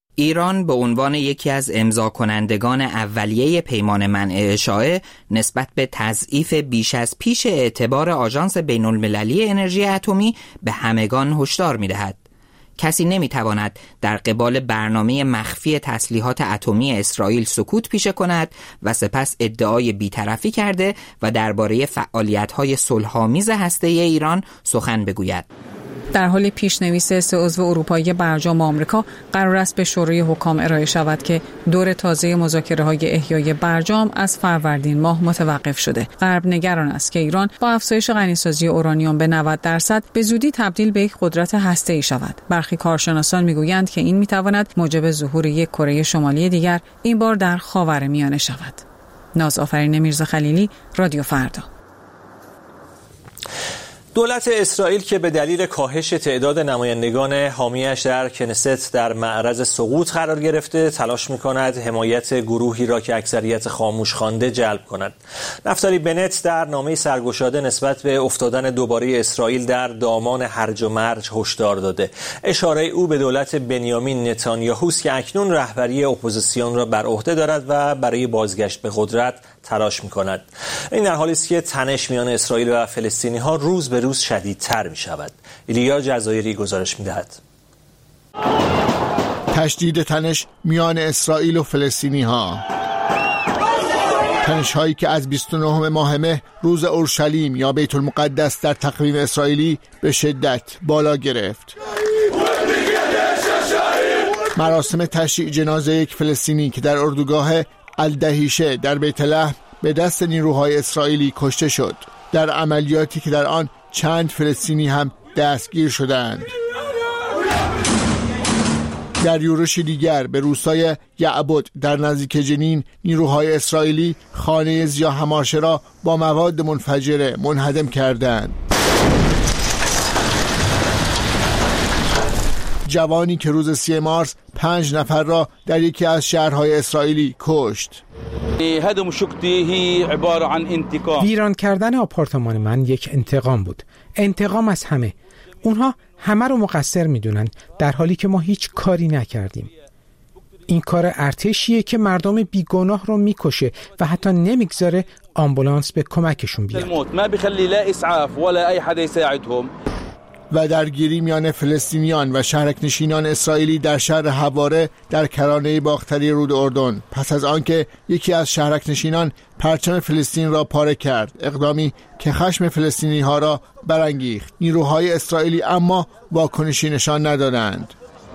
ایران به عنوان یکی از امضا کنندگان اولیه پیمان منع اشاعه نسبت به تضعیف بیش از پیش اعتبار آژانس بین‌المللی انرژی اتمی به همگان هشدار می‌دهد. کسی نمی‌تواند در قبال برنامه مخفی تسلیحات اتمی اسرائیل سکوت پیشه کند و سپس ادعای بی‌طرفی کرده و درباره فعالیت‌های صلح‌آمیز هسته‌ای ایران سخن بگوید. در حال پیشنویس 3 عضو اروپایی برجام آمریکا قرار است به شورای حکام ارائه شود که دور تازه مذاکره‌های احیای برجام از فروردین ماه متوقف شده. غرب نگران است که ایران با افزایش غنیسازی اورانیوم به 90% به زودی تبدیل به یک قدرت هسته‌ای شود. برخی کارشناسان میگویند که این میتواند موجب ظهور یک کره شمالی دیگر، این بار در خاورمیانه شود. نازآفرین میرزاخلیلی، رادیو فردا. دولت اسرائیل که به دلیل کاهش تعداد نمایندگان حامیش در کنست در معرض سقوط قرار گرفته تلاش می‌کند حمایت گروهی را که اکثریت خاموش خوانده جلب کند. نفتالی بنت در نامه سرگشاده نسبت به افتادن دوباره اسرائیل در دامان هرج و مرج هشدار داده. اشاره او به دولت بنیامین نتانیاهوست که اکنون رهبری اپوزیسیون را بر عهده دارد و برای بازگشت به قدرت تلاش می‌کند. این در حالی است که تنش میان اسرائیل و فلسطینی‌ها روز به روز شدیدتر می‌شود. ایلیا جزایری گزارش می‌دهد. تشدید تنش میان اسرائیل و فلسطینی‌ها. تنش‌هایی که از 29 ماه مه روز اورشلیم یا بیت المقدس در تقویم اسرائیلی به شدت بالا گرفت. مراسم تشییع جنازه یک فلسطینی که در اردوگاه الدهیشه در بیت لحم به دست نیروهای اسرائیلی کشته شد، در عملیاتی که در آن چند فلسطینی هم دستگیر شدند. در یورشی دیگر به روستای یعبد در نزدیک جنین نیروهای اسرائیلی خانه ضیا حماشه را با مواد منفجره منهدم کردند. جوانی که روز 3 مارس 5 نفر را در یکی از شهرهای اسرائیلی کشت. ویران کردن آپارتمان من یک انتقام بود. انتقام از همه. اونها همه رو مقصر میدونن در حالی که ما هیچ کاری نکردیم. این کار ارتشیه که مردم بیگناه رو میکشه و حتی نمیگذاره آمبولانس به کمکشون بیاد. و درگیری میان فلسطینیان و شهرک‌نشینان اسرائیلی در شهر حواره در کرانه باختری رود اردن پس از آنکه یکی از شهرک‌نشینان پرچم فلسطین را پاره کرد، اقدامی که خشم فلسطینی‌ها را برانگیخت. نیروهای اسرائیلی اما واکنشی نشان ندادند.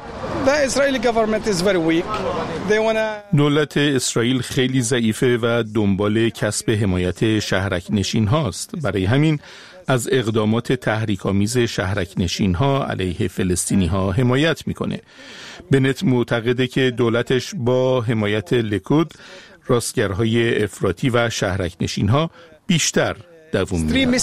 دولت اسرائیل خیلی ضعیفه و دنبال کسب حمایت شهرک‌نشین هاست. برای همین از اقدامات تحریک‌آمیز شهرک‌نشین‌ها علیه فلسطینی‌ها حمایت می‌کنه. بنت معتقده که دولتش با حمایت لیکود، راستگرهای افراطی و شهرک‌نشین‌ها بیشتر دوام می‌آورد.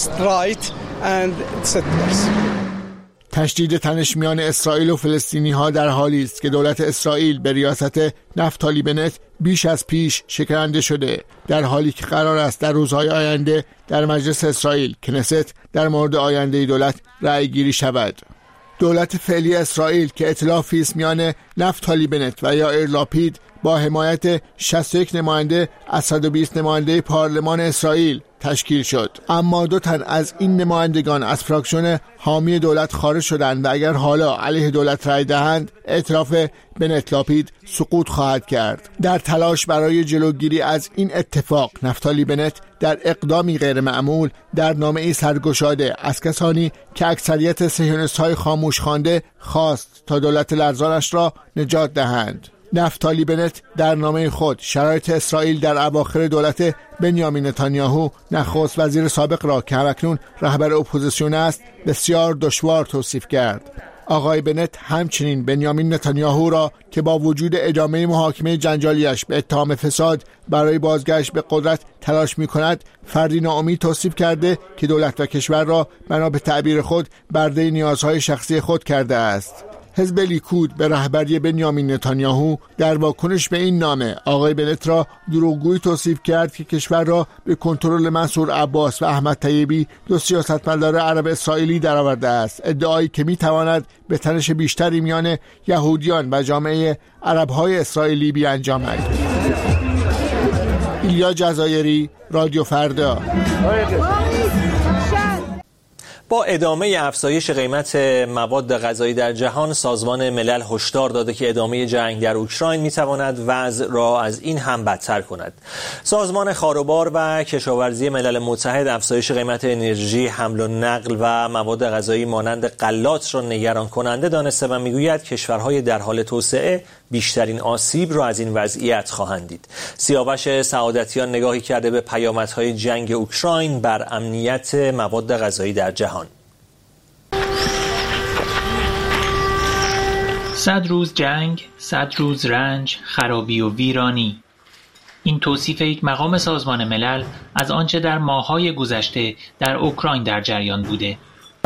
تشدید تنش میان اسرائیل و فلسطینی‌ها در حالی است که دولت اسرائیل به ریاست نفتالی بنت بیش از پیش شکننده شده، در حالی که قرار است در روزهای آینده در مجلس اسرائیل کنست در مورد آینده دولت رأی گیری شود. دولت فعلی اسرائیل که ائتلافی است میان نفتالی بنت و یائیر لاپید با حمایت 61 نماینده از 120 نماینده پارلمان اسرائیل تشکیل شد، اما 2 تن از این نمایندگان از فراکسیون حامی دولت خارج شدند و اگر حالا علیه دولت رای دهند ائتلاف بنت لاپید سقوط خواهد کرد. در تلاش برای جلوگیری از این اتفاق، نفتالی بنت در اقدامی غیر معمول در نامه‌ای سرگشاده از کسانی که اکثریت صهیونیست‌های خاموش خوانده خواست تا دولت لرزانش را نجات دهند. نفتالی بنت در نامه خود شرایط اسرائیل در اواخر دولت بنیامین نتانیاهو نخست وزیر سابق را که همکنون رهبر اپوزیسیون است بسیار دشوار توصیف کرد. آقای بنت همچنین بنیامین نتانیاهو را که با وجود ادامه محاکمه جنجالیش به اتهام فساد برای بازگشت به قدرت تلاش می‌کند، فردی ناامید توصیف کرده که دولت و کشور را بنا به تعبیر خود برده نیازهای شخصی خود کرده است. حزب لیکود به رهبری بنیامین نتانیاهو در واکنش به این نامه آقای بنت را دروغگویی توصیف کرد که کشور را به کنترل منصور عباس و احمد طیبی، دو سیاستمدار عرب اسرائیلی درآورده است. ادعایی که میتواند به تنش بیشتری میان یهودیان و جامعه عرب‌های اسرائیلی بیانجامد. ایلیا جزایری، رادیو فردا. با ادامه افزایش قیمت مواد غذایی در جهان، سازمان ملل هشدار داده که ادامه جنگ در اوکراین میتواند وضع را از این هم بدتر کند. سازمان خاروبار و کشاورزی ملل متحد افزایش قیمت انرژی، حمل و نقل و مواد غذایی مانند غلات را نگران کننده دانسته و میگوید کشورهای در حال توسعه بیشترین آسیب را از این وضعیت خواهند دید. سیاوش سعادتیان نگاهی کرده به پیامدهای جنگ اوکراین بر امنیت مواد غذایی در جهان. 100 روز جنگ، 100 روز رنج، خرابی و ویرانی. این توصیف یک مقام سازمان ملل از آنچه در ماه‌های گذشته در اوکراین در جریان بوده.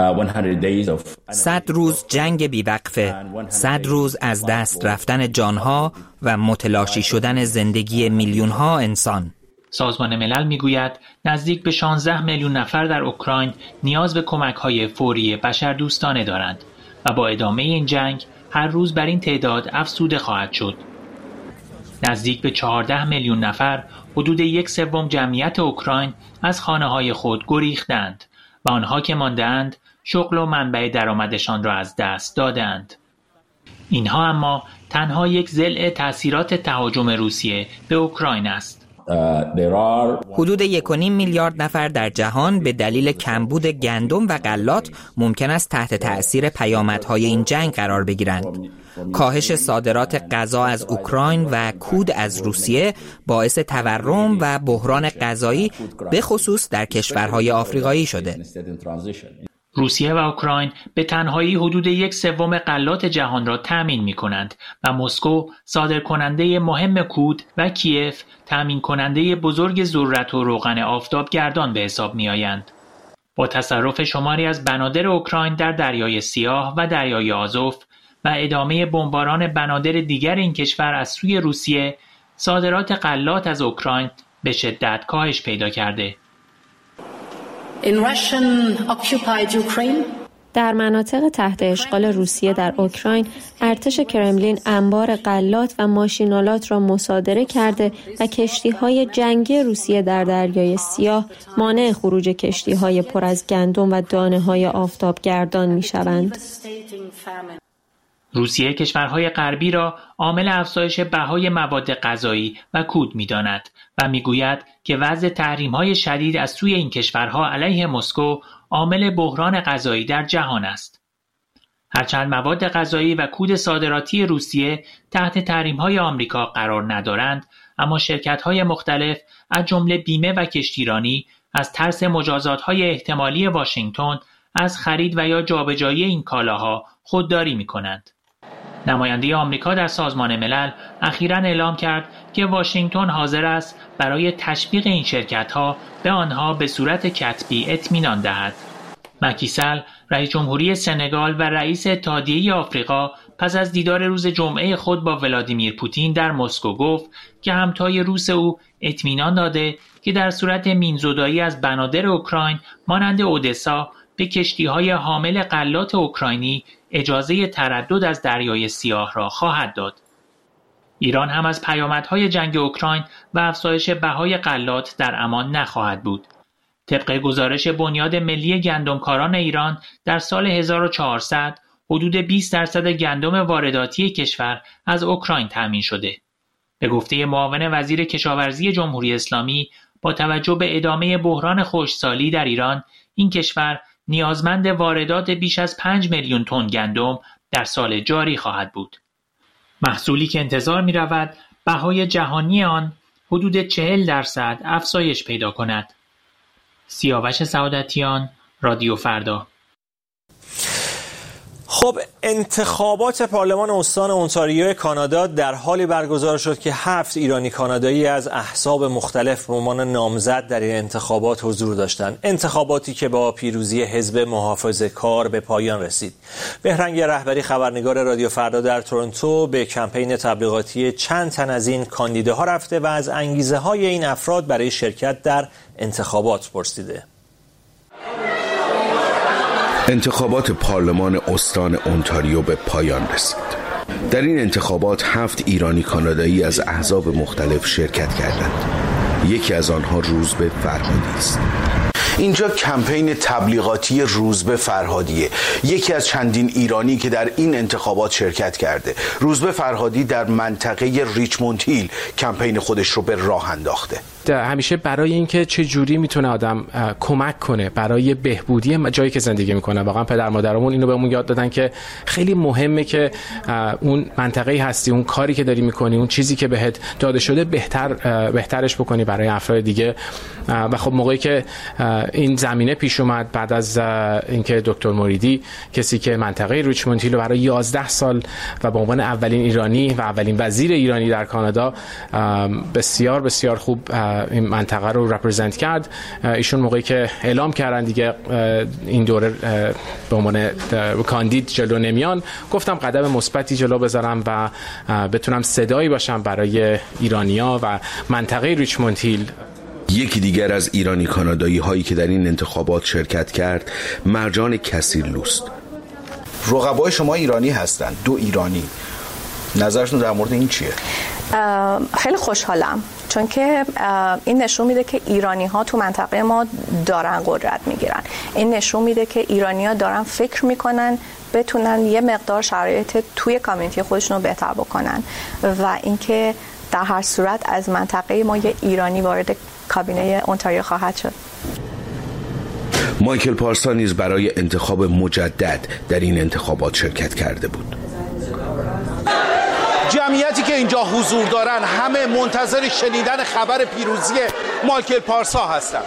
100 روز جنگ بی‌وقفه، 100 روز از دست رفتن جانها و متلاشی شدن زندگی میلیون‌ها انسان. سازمان ملل میگوید نزدیک به 16 میلیون نفر در اوکراین نیاز به کمک‌های فوری بشردوستانه دارند و با ادامه این جنگ هر روز بر این تعداد افزوده خواهد شد. نزدیک به 14 میلیون نفر، حدود 1/3 جمعیت اوکراین، از خانه‌های خود گریختند و آنها که مانده‌اند شغل و منبع درآمدشان را از دست دادند. اینها اما تنها یک ضلع تأثیرات تهاجم روسیه به اوکراین است. حدود 1.5 میلیارد نفر در جهان به دلیل کمبود گندم و غلات ممکن است تحت تأثیر پیامدهای این جنگ قرار بگیرند. کاهش صادرات غذا از اوکراین و کود از روسیه باعث تورم و بحران غذایی به خصوص در کشورهای آفریقایی شده. روسیه و اوکراین به تنهایی حدود 1/3 غلات جهان را تأمین می کنند و مسکو صادرکننده مهم کود و کیف تأمین کننده بزرگ ذرت و روغن آفتابگردان به حساب می آیند. با تصرف شماری از بنادر اوکراین در دریای سیاه و دریای آزوف و ادامه بمباران بنادر دیگر این کشور از سوی روسیه، صادرات غلات از اوکراین به شدت کاهش پیدا کرده. در مناطق تحت اشغال روسیه در اوکراین، ارتش کرملین انبار غلات و ماشین‌آلات را مصادره کرده و کشتی‌های جنگی روسیه در دریای سیاه مانع خروج کشتی‌های پر از گندم و دانه‌های آفتابگردان می‌شوند. روسیه کشورهای غربی را عامل افزایش بهای مواد غذایی و کود می‌داند و می‌گوید که وضع تحریم‌های شدید از سوی این کشورها علیه مسکو عامل بحران غذایی در جهان است. هرچند مواد غذایی و کود صادراتی روسیه تحت تحریم‌های آمریکا قرار ندارند، اما شرکت‌های مختلف از جمله بیمه و کشتیرانی از ترس مجازات‌های احتمالی واشنگتن از خرید و یا جابجایی این کالاها خودداری می‌کنند. نماینده آمریکا در سازمان ملل اخیراً اعلام کرد که واشنگتن حاضر است برای تشویق این شرکت‌ها به آنها به صورت کتبی اطمینان دهد. مکی سال، رئیس جمهوری سنگال و رئیس اتحادیه آفریقا، پس از دیدار روز جمعه خود با ولادیمیر پوتین در مسکو گفت که همتای روس او اطمینان داده که در صورت مین‌زدایی از بنادر اوکراین مانند اودسا به کشتی‌های حامل غلات اوکراینی اجازه تردد از دریای سیاه را خواهد داد. ایران هم از پیامدهای جنگ اوکراین و افزایش بهای غلات در امان نخواهد بود. طبق گزارش بنیاد ملی گندمکاران ایران، در سال 1400 حدود 20% گندم وارداتی کشور از اوکراین تامین شده. به گفته معاون وزیر کشاورزی جمهوری اسلامی، با توجه به ادامه بحران خشکسالی در ایران، این کشور نیازمند واردات بیش از 5 میلیون تن گندم در سال جاری خواهد بود. محصولی که انتظار می رود بهای جهانی آن حدود 40% افزایش پیدا کند. سیاوش سعادتیان، رادیو فردا. خب انتخابات پارلمان استان اونتاریو کانادا در حالی برگزار شد که 7 ایرانی کانادایی از احزاب مختلف به عنوان نامزد در این انتخابات حضور داشتند. انتخاباتی که با پیروزی حزب محافظه‌کار به پایان رسید. بهرنگ رهبری خبرنگار رادیو فردا در تورنتو به کمپین تبلیغاتی چند تن از این کاندیداها رفته و از انگیزه‌های این افراد برای شرکت در انتخابات پرسیده. انتخابات پارلمان استان اونتاریو به پایان رسید. در این انتخابات 7 ایرانی کانادایی از احزاب مختلف شرکت کردند. یکی از آنها روزبه فرهادی است. اینجا کمپین تبلیغاتی روزبه فرهادیه، یکی از چندین ایرانی که در این انتخابات شرکت کرده. روزبه فرهادی در منطقه ریچموند هیل کمپین خودش رو به راه انداخته. همیشه برای اینکه چه جوری میتونه آدم کمک کنه برای بهبودی جایی که زندگی میکنه. واقعا پدر مادرمون اینو بهمون یاد دادن که خیلی مهمه که اون منطقه‌ای هستی، اون کاری که داری میکنی، اون چیزی که بهت داده شده بهترش بکنی برای افراد دیگه. و خب موقعی که این زمینه پیش اومد بعد از اینکه دکتر موریدی، کسی که منطقه ریچموند هیل رو برای 11 سال و به عنوان اولین ایرانی و اولین وزیر ایرانی در کانادا بسیار بسیار خوب این منطقه رو رپرزنت کرد، ایشون موقعی که اعلام کردن دیگه این دوره به عنوان کاندید جلو نمیان، گفتم قدم مثبتی جلو بذارم و بتونم صدایی باشم برای ایرانیا و منطقه ریچموند هیل. یکی دیگر از ایرانی کانادایی هایی که در این انتخابات شرکت کرد مرجان کثیرلوست. رقبای شما ایرانی هستن، 2 ایرانی، نظرشون در مورد این چیه؟ خیلی خوشحالم، چون که این نشون میده که ایرانی ها تو منطقه ما دارن قدرت میگیرن. این نشون میده که ایرانی ها دارن فکر میکنن بتونن یه مقدار شرایط توی کامیونیتی خودشون رو بهتر بکنن و اینکه در هر صورت از منطقه ما یه ایرانی وارد کابینه اونتاریو خواهد شد. مایکل پارسا نیز برای انتخاب مجدد در این انتخابات شرکت کرده بود. جمعیتی که اینجا حضور دارن همه منتظر شنیدن خبر پیروزی مایکل پارسا هستند.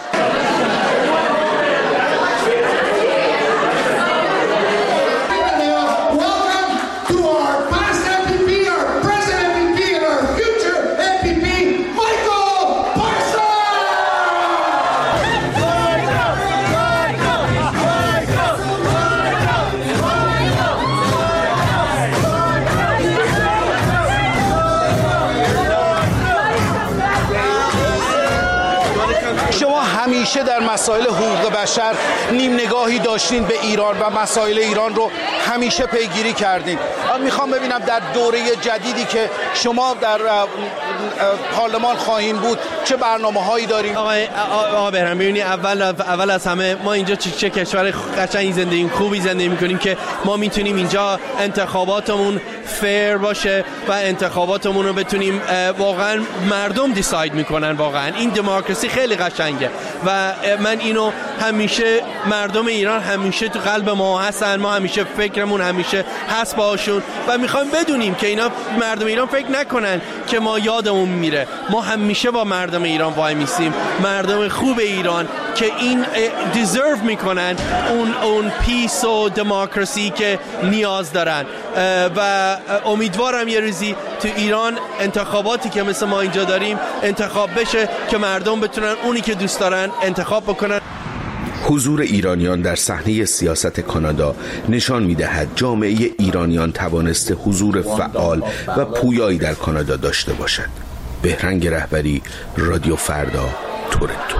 همیشه در مسائل حقوق بشر نیم نگاهی داشتین به ایران و مسائل ایران رو همیشه پیگیری کردین. میخوام ببینم در دوره جدیدی که شما در پارلمان خواهیم بود چه برنامه‌هایی داریم؟ آقا بهرام، ببینید اول از همه ما اینجا چه کشور قشنگی زندگی خوبی زندگی می‌کنیم که ما میتونیم اینجا انتخاباتمون فیر باشه و انتخاباتمون رو بتونیم واقعا مردم دیساید میکنن. واقعا این دموکراسی خیلی قشنگه و من اینو همیشه مردم ایران همیشه تو قلب ما هستن، ما همیشه فکرمون همیشه هست باهاشون و میخوایم بدونیم که اینا مردم ایران فکر نکنن که ما یادمون میره. ما همیشه با مردم ایران وای میسیم، مردم خوب ایران که این دیزرو میکنن اون پیس و دموکراسی که نیاز دارن و امیدوارم یه روزی تو ایران انتخاباتی که مثل ما اینجا داریم انتخاب بشه که مردم بتونن اونی که دوست دارن انتخاب بکنن. حضور ایرانیان در صحنه سیاست کانادا نشان می‌دهد جامعه ایرانیان توانسته حضور فعال و پویایی در کانادا داشته باشد. بهرنگ رهبری، رادیو فردا، تورنتو.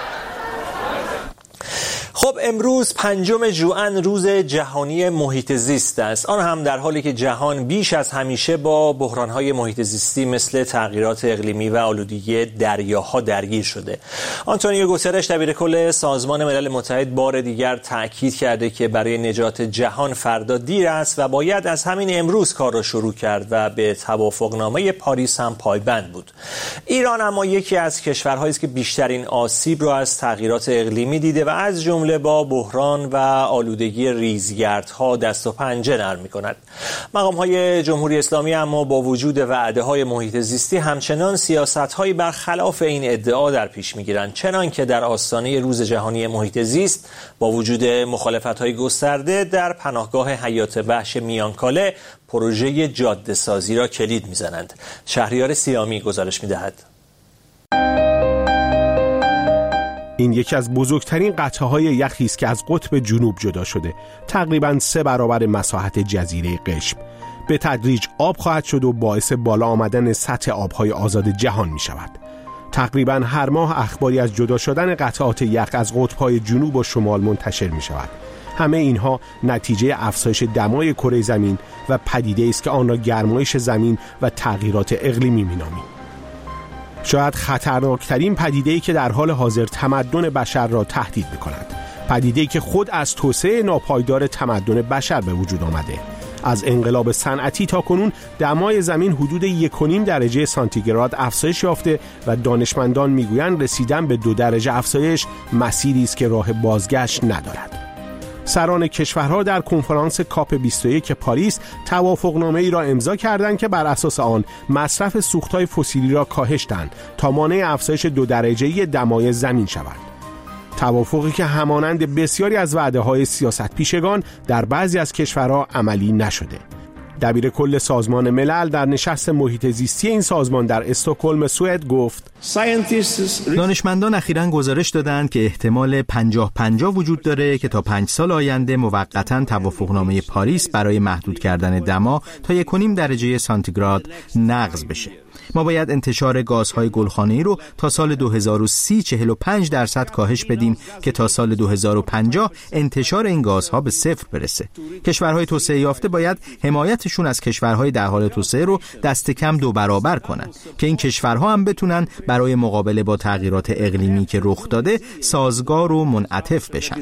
خب امروز 5 ژوئن روز جهانی محیط زیست است، آن هم در حالی که جهان بیش از همیشه با بحران‌های محیط زیستی مثل تغییرات اقلیمی و آلودگی دریاها درگیر شده. آنتونیو گوترش دبیرکل سازمان ملل متحد بار دیگر تأکید کرده که برای نجات جهان فردا دیر است و باید از همین امروز کار را شروع کرد و به توافقنامه پاریس هم پایبند بود. ایران اما یکی از کشورهایی است که بیشترین آسیب را از تغییرات اقلیمی دیده و از جمله حمله با بحران و آلودگی ریزگردها دست و پنجه نرم می‌کند. مقام‌های جمهوری اسلامی اما با وجود وعده‌های محیط زیستی همچنان سیاست‌هایی برخلاف این ادعا در پیش می‌گیرند، چنانکه در آستانه روز جهانی محیط زیست با وجود مخالفت‌های گسترده در پناهگاه حیات وحش میانکاله پروژه جاده‌سازی را کلید می‌زنند. شهریار سیامی گزارش می‌دهد. این یکی از بزرگترین قطعه‌های یخی است که از قطب جنوب جدا شده، تقریباً 3 برابر مساحت جزیره قشم. به تدریج آب خواهد شد و باعث بالا آمدن سطح آب‌های آزاد جهان می‌شود. تقریباً هر ماه اخباری از جدا شدن قطعات یخ از قطب‌های جنوب و شمال منتشر می‌شود. همه اینها نتیجه افزایش دمای کره زمین و پدیده است که آن را گرمایش زمین و تغییرات اقلیمی می‌نامیم. شاید خطرناکترین پدیده‌ای که در حال حاضر تمدن بشر را تهدید می‌کند. پدیده‌ای که خود از توسعه ناپایدار تمدن بشر به وجود آمده. از انقلاب صنعتی تا کنون دمای زمین حدود 1.5 درجه سانتیگراد افزایش یافته و دانشمندان می‌گویند رسیدن به 2 درجه افزایش مسیری است که راه بازگشت ندارد. سران کشورها در کنفرانس کاپ 21 پاریس توافقنامه‌ای را امضا کردند که بر اساس آن مصرف سوخت‌های فسیلی را کاهش دهند تا مانع افزایش 2 درجه‌ای دمای زمین شود. توافقی که همانند بسیاری از وعده‌های سیاست پیشگان در بعضی از کشورها عملی نشده. دبیر کل سازمان ملل در نشست محیط زیستی این سازمان در استکهلم سوئد گفت: دانشمندان اخیراً گزارش دادند که احتمال 50-50 وجود داره که تا 5 سال آینده موقتاً توافقنامه پاریس برای محدود کردن دما تا 1.5 درجه سانتیگراد نقض بشه. ما باید انتشار گازهای گلخانه‌ای رو تا سال 2030 45% کاهش بدیم که تا سال 2050 انتشار این گازها به 0 برسه. کشورهای توسعه یافته باید حمایتشون از کشورهای در حال توسعه رو دست کم 2 برابر کنن که این کشورها هم بتونن برای مقابله با تغییرات اقلیمی که رخ داده سازگار و منعطف بشن.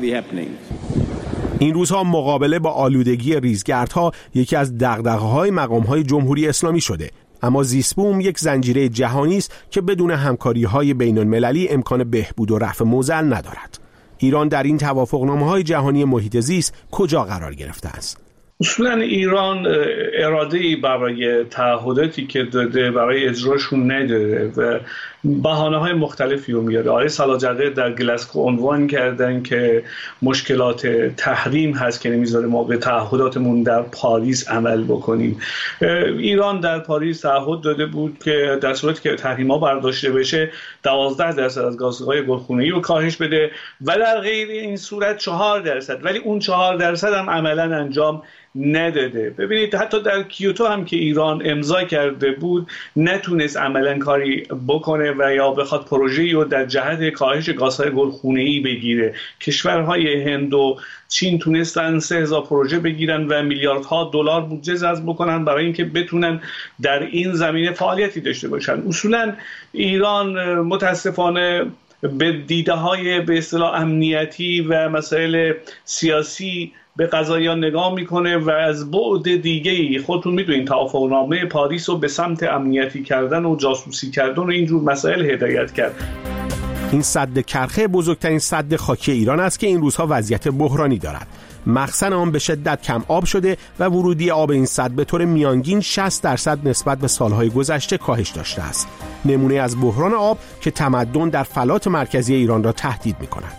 این روزها مقابله با آلودگی ریزگردها یکی از دغدغه‌های مقام‌های جمهوری اسلامی شده. اما زیستبوم یک زنجیره جهانی است که بدون همکاری‌های بین‌المللی امکان بهبود و رفع معضل ندارد. ایران در این توافقنامه‌های جهانی محیط زیست کجا قرار گرفته است؟ اصولا ایران اراده‌ای برای تعهداتی که داده برای اجراشون نداره و بهانه‌های مختلفی رو میاره. آقای سلاجقه در گلاسگو عنوان کردن که مشکلات تحریم هست که نمیذاره ما به تعهداتمون در پاریس عمل بکنیم. ایران در پاریس تعهد داده بود که در صورتی که تحریم‌ها برداشته بشه 12% از گازهای گلخانه‌ای رو کاهش بده و در غیر این صورت 4%، ولی اون 4% هم عملاً انجام نداده. ببینید حتی در کیوتو هم که ایران امضا کرده بود نتونست عملاً کاری بکنه و یا بخواد پروژه‌ای رو در جهت کاهش گازهای گلخانه‌ای بگیره. کشورهای هند و چین تونستن 3000 پروژه بگیرن و میلیاردها دلار بودجه جذب بکنن برای اینکه بتونن در این زمینه فعالیتی داشته باشن. اصولاً ایران متاسفانه به دیده‌های به اصطلاح امنیتی و مسائل سیاسی به قضایا نگاه میکنه و از بعد دیگه‌ای خودتون میدونین توافقنامه پاریس رو به سمت امنیتی کردن و جاسوسی کردن و اینجور مسائل هدایت کرد. این سد کرخه بزرگترین سد خاکی ایران است که این روزها وضعیت بحرانی دارد. مخزن آن به شدت کم آب شده و ورودی آب این سد به طور میانگین 60% نسبت به سالهای گذشته کاهش داشته است. نمونه از بحران آب که تمدن در فلات مرکزی ایران را تهدید می‌کند.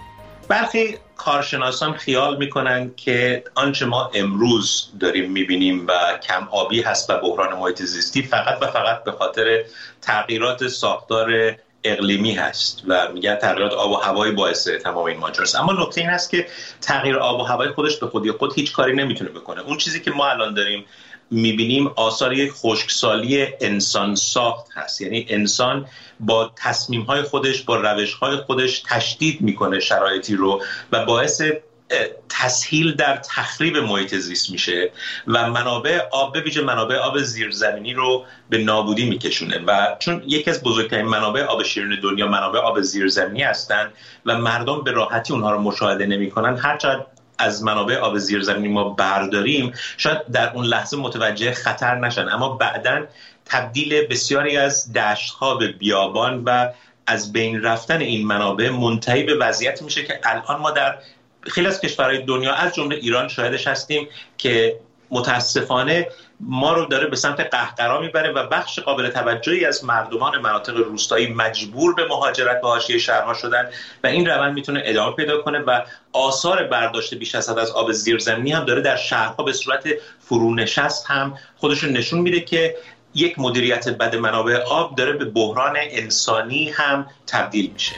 برخی کارشناسان خیال میکنن که آنچه ما امروز داریم میبینیم و کم آبی هست و بحران محیط زیستی فقط و فقط به خاطر تغییرات ساختار اقلیمی هست و میگن تغییرات آب و هوایی باعث تمام این ماجراست. اما نکته این است که تغییر آب و هوای خودش به خودی خود هیچ کاری نمیتونه بکنه. اون چیزی که ما الان داریم میبینیم آثار یک خشکسالی انسان ساخت هست، یعنی انسان با تصمیم‌های خودش، با روش‌های خودش تشدید میکنه شرایطی رو و باعث تسهیل در تخریب محیط زیست میشه و منابع آب به ویژه منابع آب زیرزمینی رو به نابودی میکشونه و چون یکی از بزرگترین منابع آب شیرین دنیا منابع آب زیرزمینی هستن و مردم به راحتی اونها رو مشاهده نمیکنن، هرچقدر از منابع آب زیرزمینی ما برداریم شاید در اون لحظه متوجه خطر نشن، اما بعداً تبدیل بسیاری از دشت‌ها به بیابان و از بین رفتن این منابع منتهی به وضعیت میشه که الان ما در خیلی از کشورهای دنیا از جمله ایران شاهدش هستیم که متاسفانه ما رو داره به سمت قهقرا میبره و بخش قابل توجهی از مردمان مناطق روستایی مجبور به مهاجرت به حاشیه شهرها شدن و این روند میتونه ادامه پیدا کنه و آثار برداشت بیش از حد از آب زیرزمینی هم داره در شهرها به صورت فرونشست هم خودشون نشون میده که یک مدیریت بد منابع آب داره به بحران انسانی هم تبدیل میشه.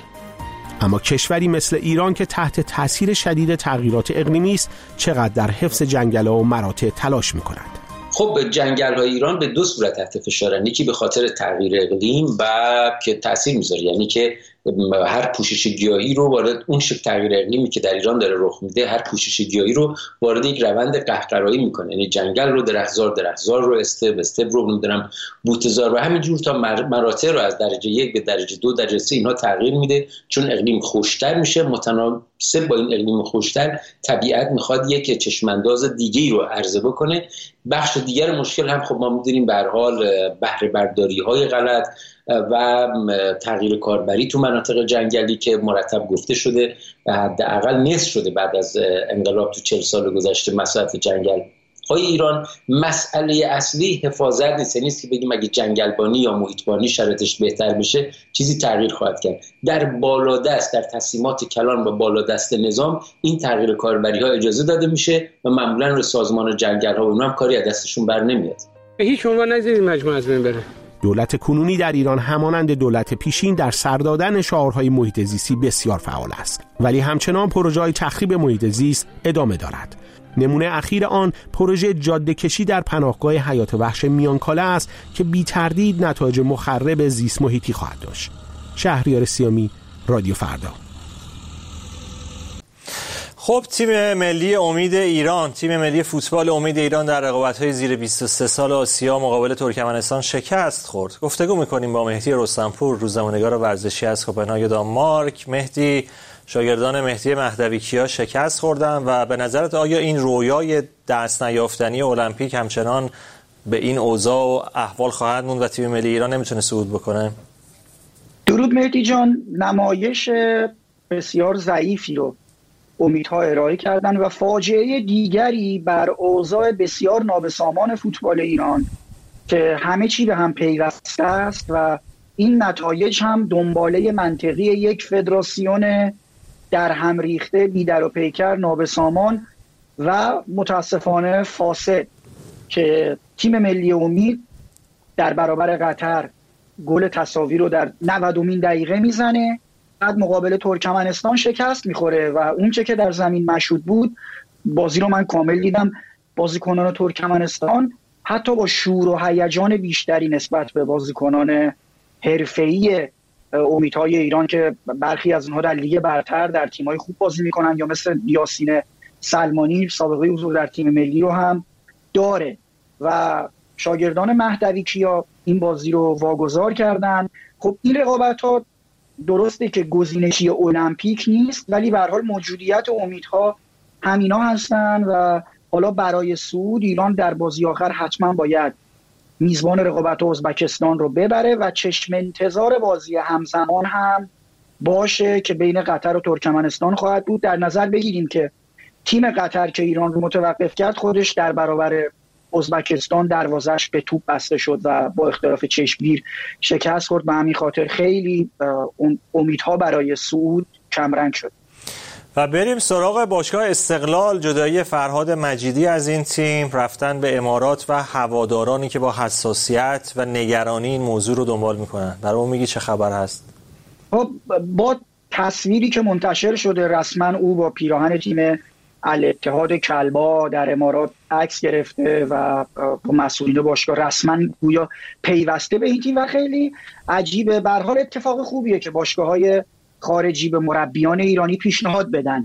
اما کشوری مثل ایران که تحت تاثیر شدید تغییرات اقلیمی است چقدر در حفظ جنگل‌ها و مراتع تلاش می‌کند؟ خب جنگل‌های ایران به دو صورت تحت فشارن، یکی به خاطر تغییر اقلیم و که تاثیر میذاره، یعنی که هر پوشش گیاهی رو وارد اون شکل تغییر اقلیمی که در ایران داره رخ میده، هر پوشش گیاهی رو وارد یک روند قهقرایی میکنه، یعنی جنگل رو درختزار رو استپ رو نمیدونم بوته‌زار و همینجور تا مراتع رو از درجه 1 به درجه 2 درجه 3 اینها تغییر میده، چون اقلیم خشک‌تر میشه. متناسب با این اقلیم خشک‌تر طبیعت میخواد یک چشمانداز دیگه‌ای رو عرضه بکنه. بخش دیگر مشکل هم خب ما میدونیم به هر حال بهره برداری‌های غلط و تغییر کاربری تو مناطق جنگلی که مرتب گفته شده و حداقل نصف شده بعد از انقلاب تو 40 سال گذشته مساحت جنگل های ایران. مسئله اصلی حفاظت نیست که بگیم اگه جنگلبانی یا محیطبانی شرایطش بهتر بشه چیزی تغییر خواهد کرد. در بالادست، در تصمیمات کلان و بالادست نظام این تغییر کاربری ها اجازه داده میشه و معمولا رو سازمان جنگل ها و اونها هم کاری از دستشون بر نمیاد. به هیچ عنوان نذارید مجموعه از بین بره. دولت کنونی در ایران همانند دولت پیشین در سر دادن شعارهای محیط زیستی بسیار فعال است، ولی همچنان پروژه‌های تخریب محیط زیست ادامه دارد. نمونه اخیر آن پروژه جاده کشی در پناهگاه حیات وحش میانکاله است که بی تردید نتایج مخرب زیست محیطی خواهد داشت. شهریار سیامی، رادیو فردا. خب تیم ملی امید ایران، تیم ملی فوتبال امید ایران در رقابت‌های زیر 23 سال آسیا مقابل ترکمنستان شکست خورد. گفتگو می‌کنیم با مهدی رستمپور، روزنامه‌نگار ورزشی از کوپنهاگ دانمارک. مهدی، شاگردان مهدی مهدوی‌کیا شکست خوردن و به نظرت آیا این رویای دست نیافتنی المپیک همچنان به این اوضاع و احوال خواهد موند و تیم ملی ایران نمیتونه صعود بکنه؟ درود مهدی جان، نمایش بسیار ضعیفی رو امیدها ارائه کردن و فاجعه دیگری بر اوضاع بسیار نابسامان فوتبال ایران که همه چی به هم پیوسته است و این نتایج هم دنباله منطقی یک فدراسیون در هم ریخته، بی‌در و پیکر، نابسامان و متاسفانه فاسد که تیم ملی امید در برابر قطر گل تساوی رو در 90مین دقیقه میزنه، بعد مقابل ترکمنستان شکست میخوره و اون چه که در زمین مشهود بود، بازی رو من کامل دیدم، بازیکنان ترکمنستان حتی با شور و هیجان بیشتری نسبت به بازیکنان حرفه‌ای امیدهای ایران که برخی از اونها در لیگ برتر در تیم‌های خوب بازی میکنن یا مثل یاسین سلمانی سابقه حضور در تیم ملی رو هم داره و شاگردان مهدوی‌کیا این بازی رو واگذار کردن. خب این رقابت‌ها درسته که گزینشی المپیک نیست، ولی به هر حال موجودیت امیدها همینا هستن و حالا برای صعود ایران در بازی آخر حتما باید میزبان رقابت ازبکستان رو ببره و چشم انتظار بازی همزمان هم باشه که بین قطر و ترکمنستان خواهد بود. در نظر بگیریم که تیم قطر که ایران رو متوقف کرد خودش در برابر ازبکستان دروازش به توپ بسته شد و با اختلاف چشمگیر شکست خورد و همین خاطر خیلی امیدها برای صعود کمرنگ شد. و بریم سراغ باشگاه استقلال. جدایی فرهاد مجیدی از این تیم، رفتن به امارات و هوادارانی که با حساسیت و نگرانی این موضوع رو دنبال میکنن. برامون میگی چه خبر هست؟ خب با تصویری که منتشر شده رسما او با پیراهن تیم الاتحاد کلبا در امارات عکس گرفته و با مسئولین باشگاه رسما گویا پیوسته به این تیم و خیلی عجیبه. به هر حال اتفاق خوبیه که باشگاه‌های خارجی به مربیان ایرانی پیشنهاد بدن،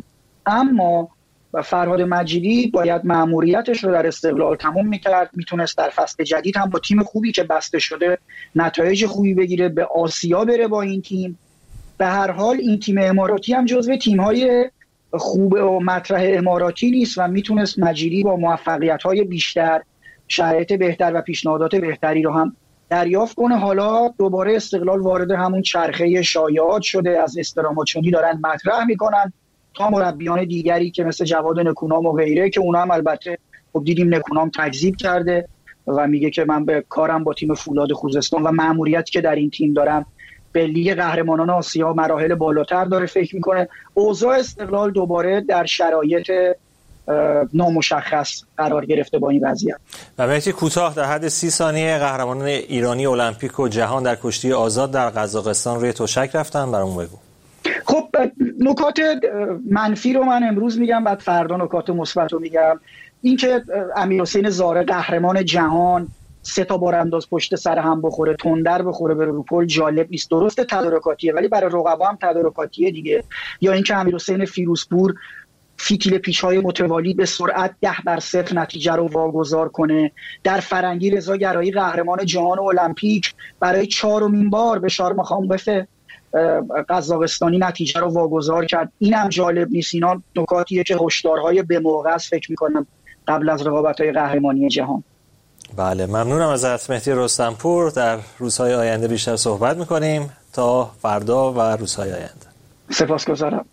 اما فرهاد مجیدی باید مأموریتش رو در استقلال تموم میکرد، میتونست در فصل جدید هم با تیم خوبی که بسته شده نتایج خوبی بگیره، به آسیا بره با این تیم. به هر حال این تیم اماراتی هم جزو تیم‌های خوب و مطرح اماراتی نیست و میتونست مجیدی با موفقیت‌های بیشتر، شرایط بهتر و پیشنهادات بهتری رو هم دریافت کنه. حالا دوباره استقلال وارد همون چرخه شایعات شده، از استراماچونی دارن مطرح میکنن تا مربیان دیگری که مثل جواد نکونام و غیره که اونا هم البته خب دیدیم نکونام تکذیب کرده و میگه که من به کارم با تیم فولاد خوزستان و مأموریتی که در این تیم دارم به لیگ قهرمانان آسیا مراحل بالاتر داره فکر میکنه. اوضاع استقلال دوباره در شرایط نامشخص قرار گرفته با این وضعیت. و مهدی کوتاه در حد 30 ثانیه قهرمانان ایرانی المپیک و جهان در کشتی آزاد در قزاقستان روی تشک رفتن، برامون بگو. خب نکات منفی رو من امروز میگم، بعد فردا نکات مثبت رو میگم. این که امیرحسین زاره قهرمان جهان 3 تا بارانداز پشت سر هم بخوره، تندر بخوره بره رو پل، جالب نیست. درسته تدارکاتیه ولی برای رقبا هم تدارکاتیه دیگه. یا اینکه امیرحسین فیروزپور فیتیل پیچ‌های متوالی به سرعت 10-0 نتیجه رو واگذار کنه. در فرنگی رضا گرایی قهرمان جهان المپیک برای 4مین بار به شارمخانبف قزاقستانی نتیجه رو واگذار کرد. اینم جالب نیست. اینا نکاتیه که هشدارهای به موقع است فکر می‌کنم قبل از رقابت‌های قهرمانی جهان. بله ممنونم ازت مهدی رستمپور. در روزهای آینده بیشتر صحبت می‌کنیم. تا فردا و روزهای آینده. سپاسگزارم.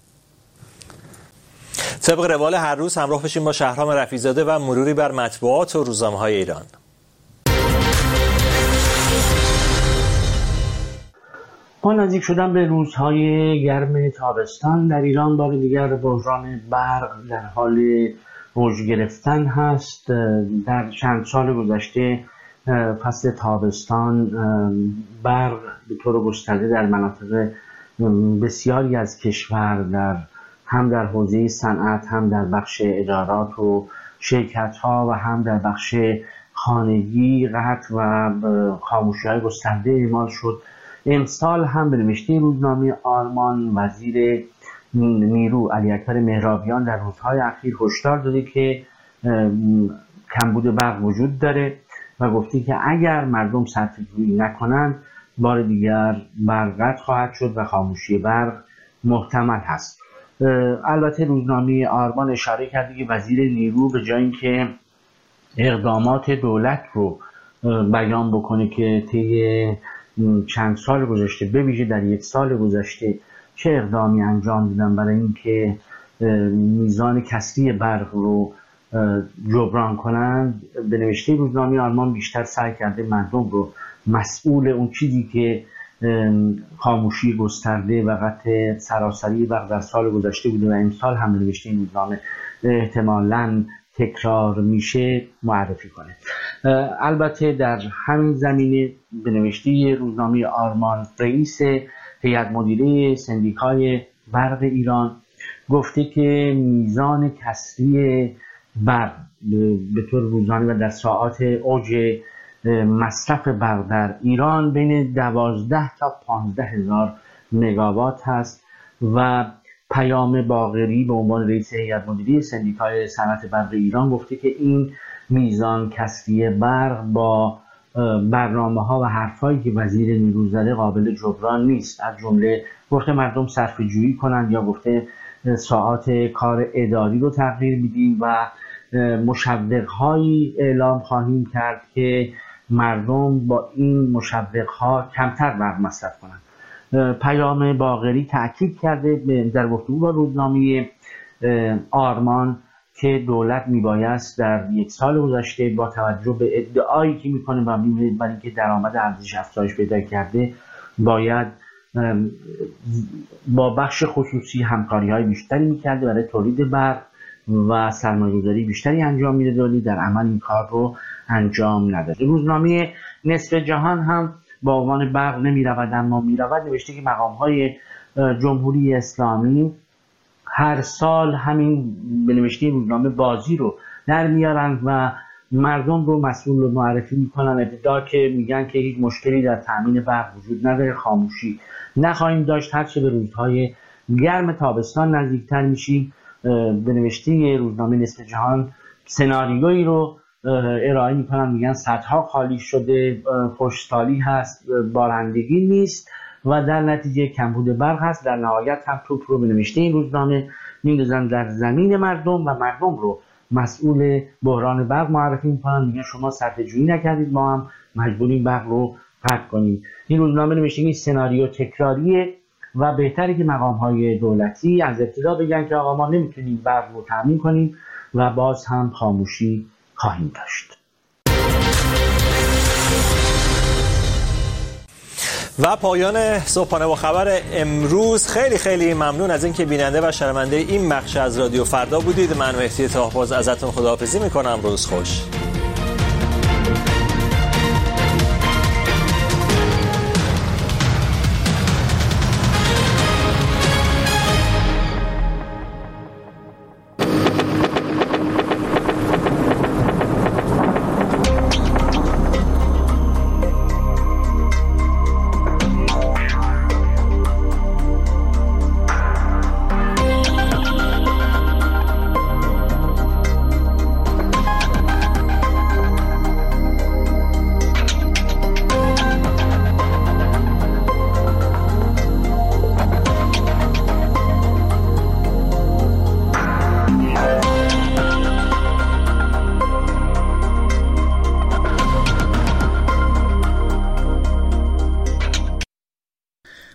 طبق روال هر روز همراه بشیم با شهرام رفیع‌زاده و مروری بر مطبوعات و روزنامه‌های ایران. با نزدیک شدن به روزهای گرم تابستان در ایران بار دیگر بحران برق در حال اوج گرفتن هست. در چند سال گذشته فصل تابستان برق به طور گسترده در مناطق بسیاری از کشور هم در حوزه صنعت، هم در بخش ادارات و شرکت‌ها و هم در بخش خانگی قطع و خاموشی‌های گسترده اعمال شد. امسال هم به نوشته روزنامه آرمان وزیر نیرو علی اکبر مهرابیان در روزهای اخیر هشدار داده که کمبود برق وجود داره و گفته که اگر مردم صرفه‌جویی نکنند بار دیگر برق قطع خواهد شد و خاموشی برق محتمل هست. البته روزنامه آرمان اشاره کرده که وزیر نیرو به جای اینکه اقدامات دولت رو بیان بکنه که طی چند سال گذشته به ویژه در 1 سال گذشته چه اقدامی انجام دادن برای اینکه میزان کسری برق رو جبران کنند، به نوشته روزنامه آرمان بیشتر سعی کرده مردم رو مسئول اون چیزی که خاموشی گسترده و قطع سراسری برق در سال گذشته بوده و امسال هم به نوشته این روزنامه احتمالاً تکرار میشه معرفی کنه. البته در همین زمینه به نوشته روزنامه آرمان رئیس هیئت مدیره سندیکای برق ایران گفته که میزان کسری برق به طور روزانه و در ساعات اوج مصرف برق در ایران بین 12 تا 15 هزار مگاوات هست و پیام باقری به عنوان رئیس هیئت مدیره سندیکای صنعت برق ایران گفته که این میزان کسری برق با برنامه‌ها و حرفایی که وزیر نیرو زده قابل جبران نیست. از جمله گفته مردم صرفه‌جویی کنند یا گفته ساعات کار اداری رو تغییر میدیم و مشوق‌هایی اعلام خواهیم کرد که مردم با این مشوق‌ها کمتر برق مصرف کنند. پیام باقری تأکید کرده در گفتگو با روزنامه آرمان که دولت میبایست در 1 سال گذشته با توجه به ادعایی که میکنه و برای اینکه درآمد ارزش افزایش پیدا کرده باید با بخش خصوصی همکاری‌های بیشتری میکرده برای تولید برق و سرمایه‌گذاری بیشتری انجام میده، ولی در عمل این کار رو انجام نداده. روزنامه نصف جهان هم با عنوان برق نمیرود اما میرود نوشته که مقام‌های جمهوری اسلامی هر سال همین به نوشته روزنامه بازی رو در میارن و مردم رو مسئول و معرفی میکنن، ابتدا که میگن که هیچ مشکلی در تامین برق وجود نداره، خاموشی نخواهیم داشت. هرچه به روزهای گرم تابستان نزدیکتر میشیم به نوشته روزنامه نصف جهان سناریویی رو ارائه میکنن، میگن سدها خالی شده، خشکسالی هست، بارندگی نیست و در نتیجه کمبود برق هست. در نهایت هم توپ رو به نوشته این روزنامه میندازن در زمین مردم و مردم رو مسئول بحران برق معرفی میکنن، میگن شما صرفه‌جویی نکردید، ما هم مجبوریم برق رو قطع کنیم. این روزنامه نوشته این سناریو تکراریه و بهتره که مقام‌های دولتی از ابتدا بگن که آقا ما نمیتونیم برق رو تامین کنیم و باز هم خاموشی خواهیم داشت. و پایان صبحانه با خبر امروز. خیلی ممنون از اینکه بیننده و شنونده این بخش از رادیو فردا بودید. من مهدی طاهباز ازتون خداحافظی میکنم. روز خوش.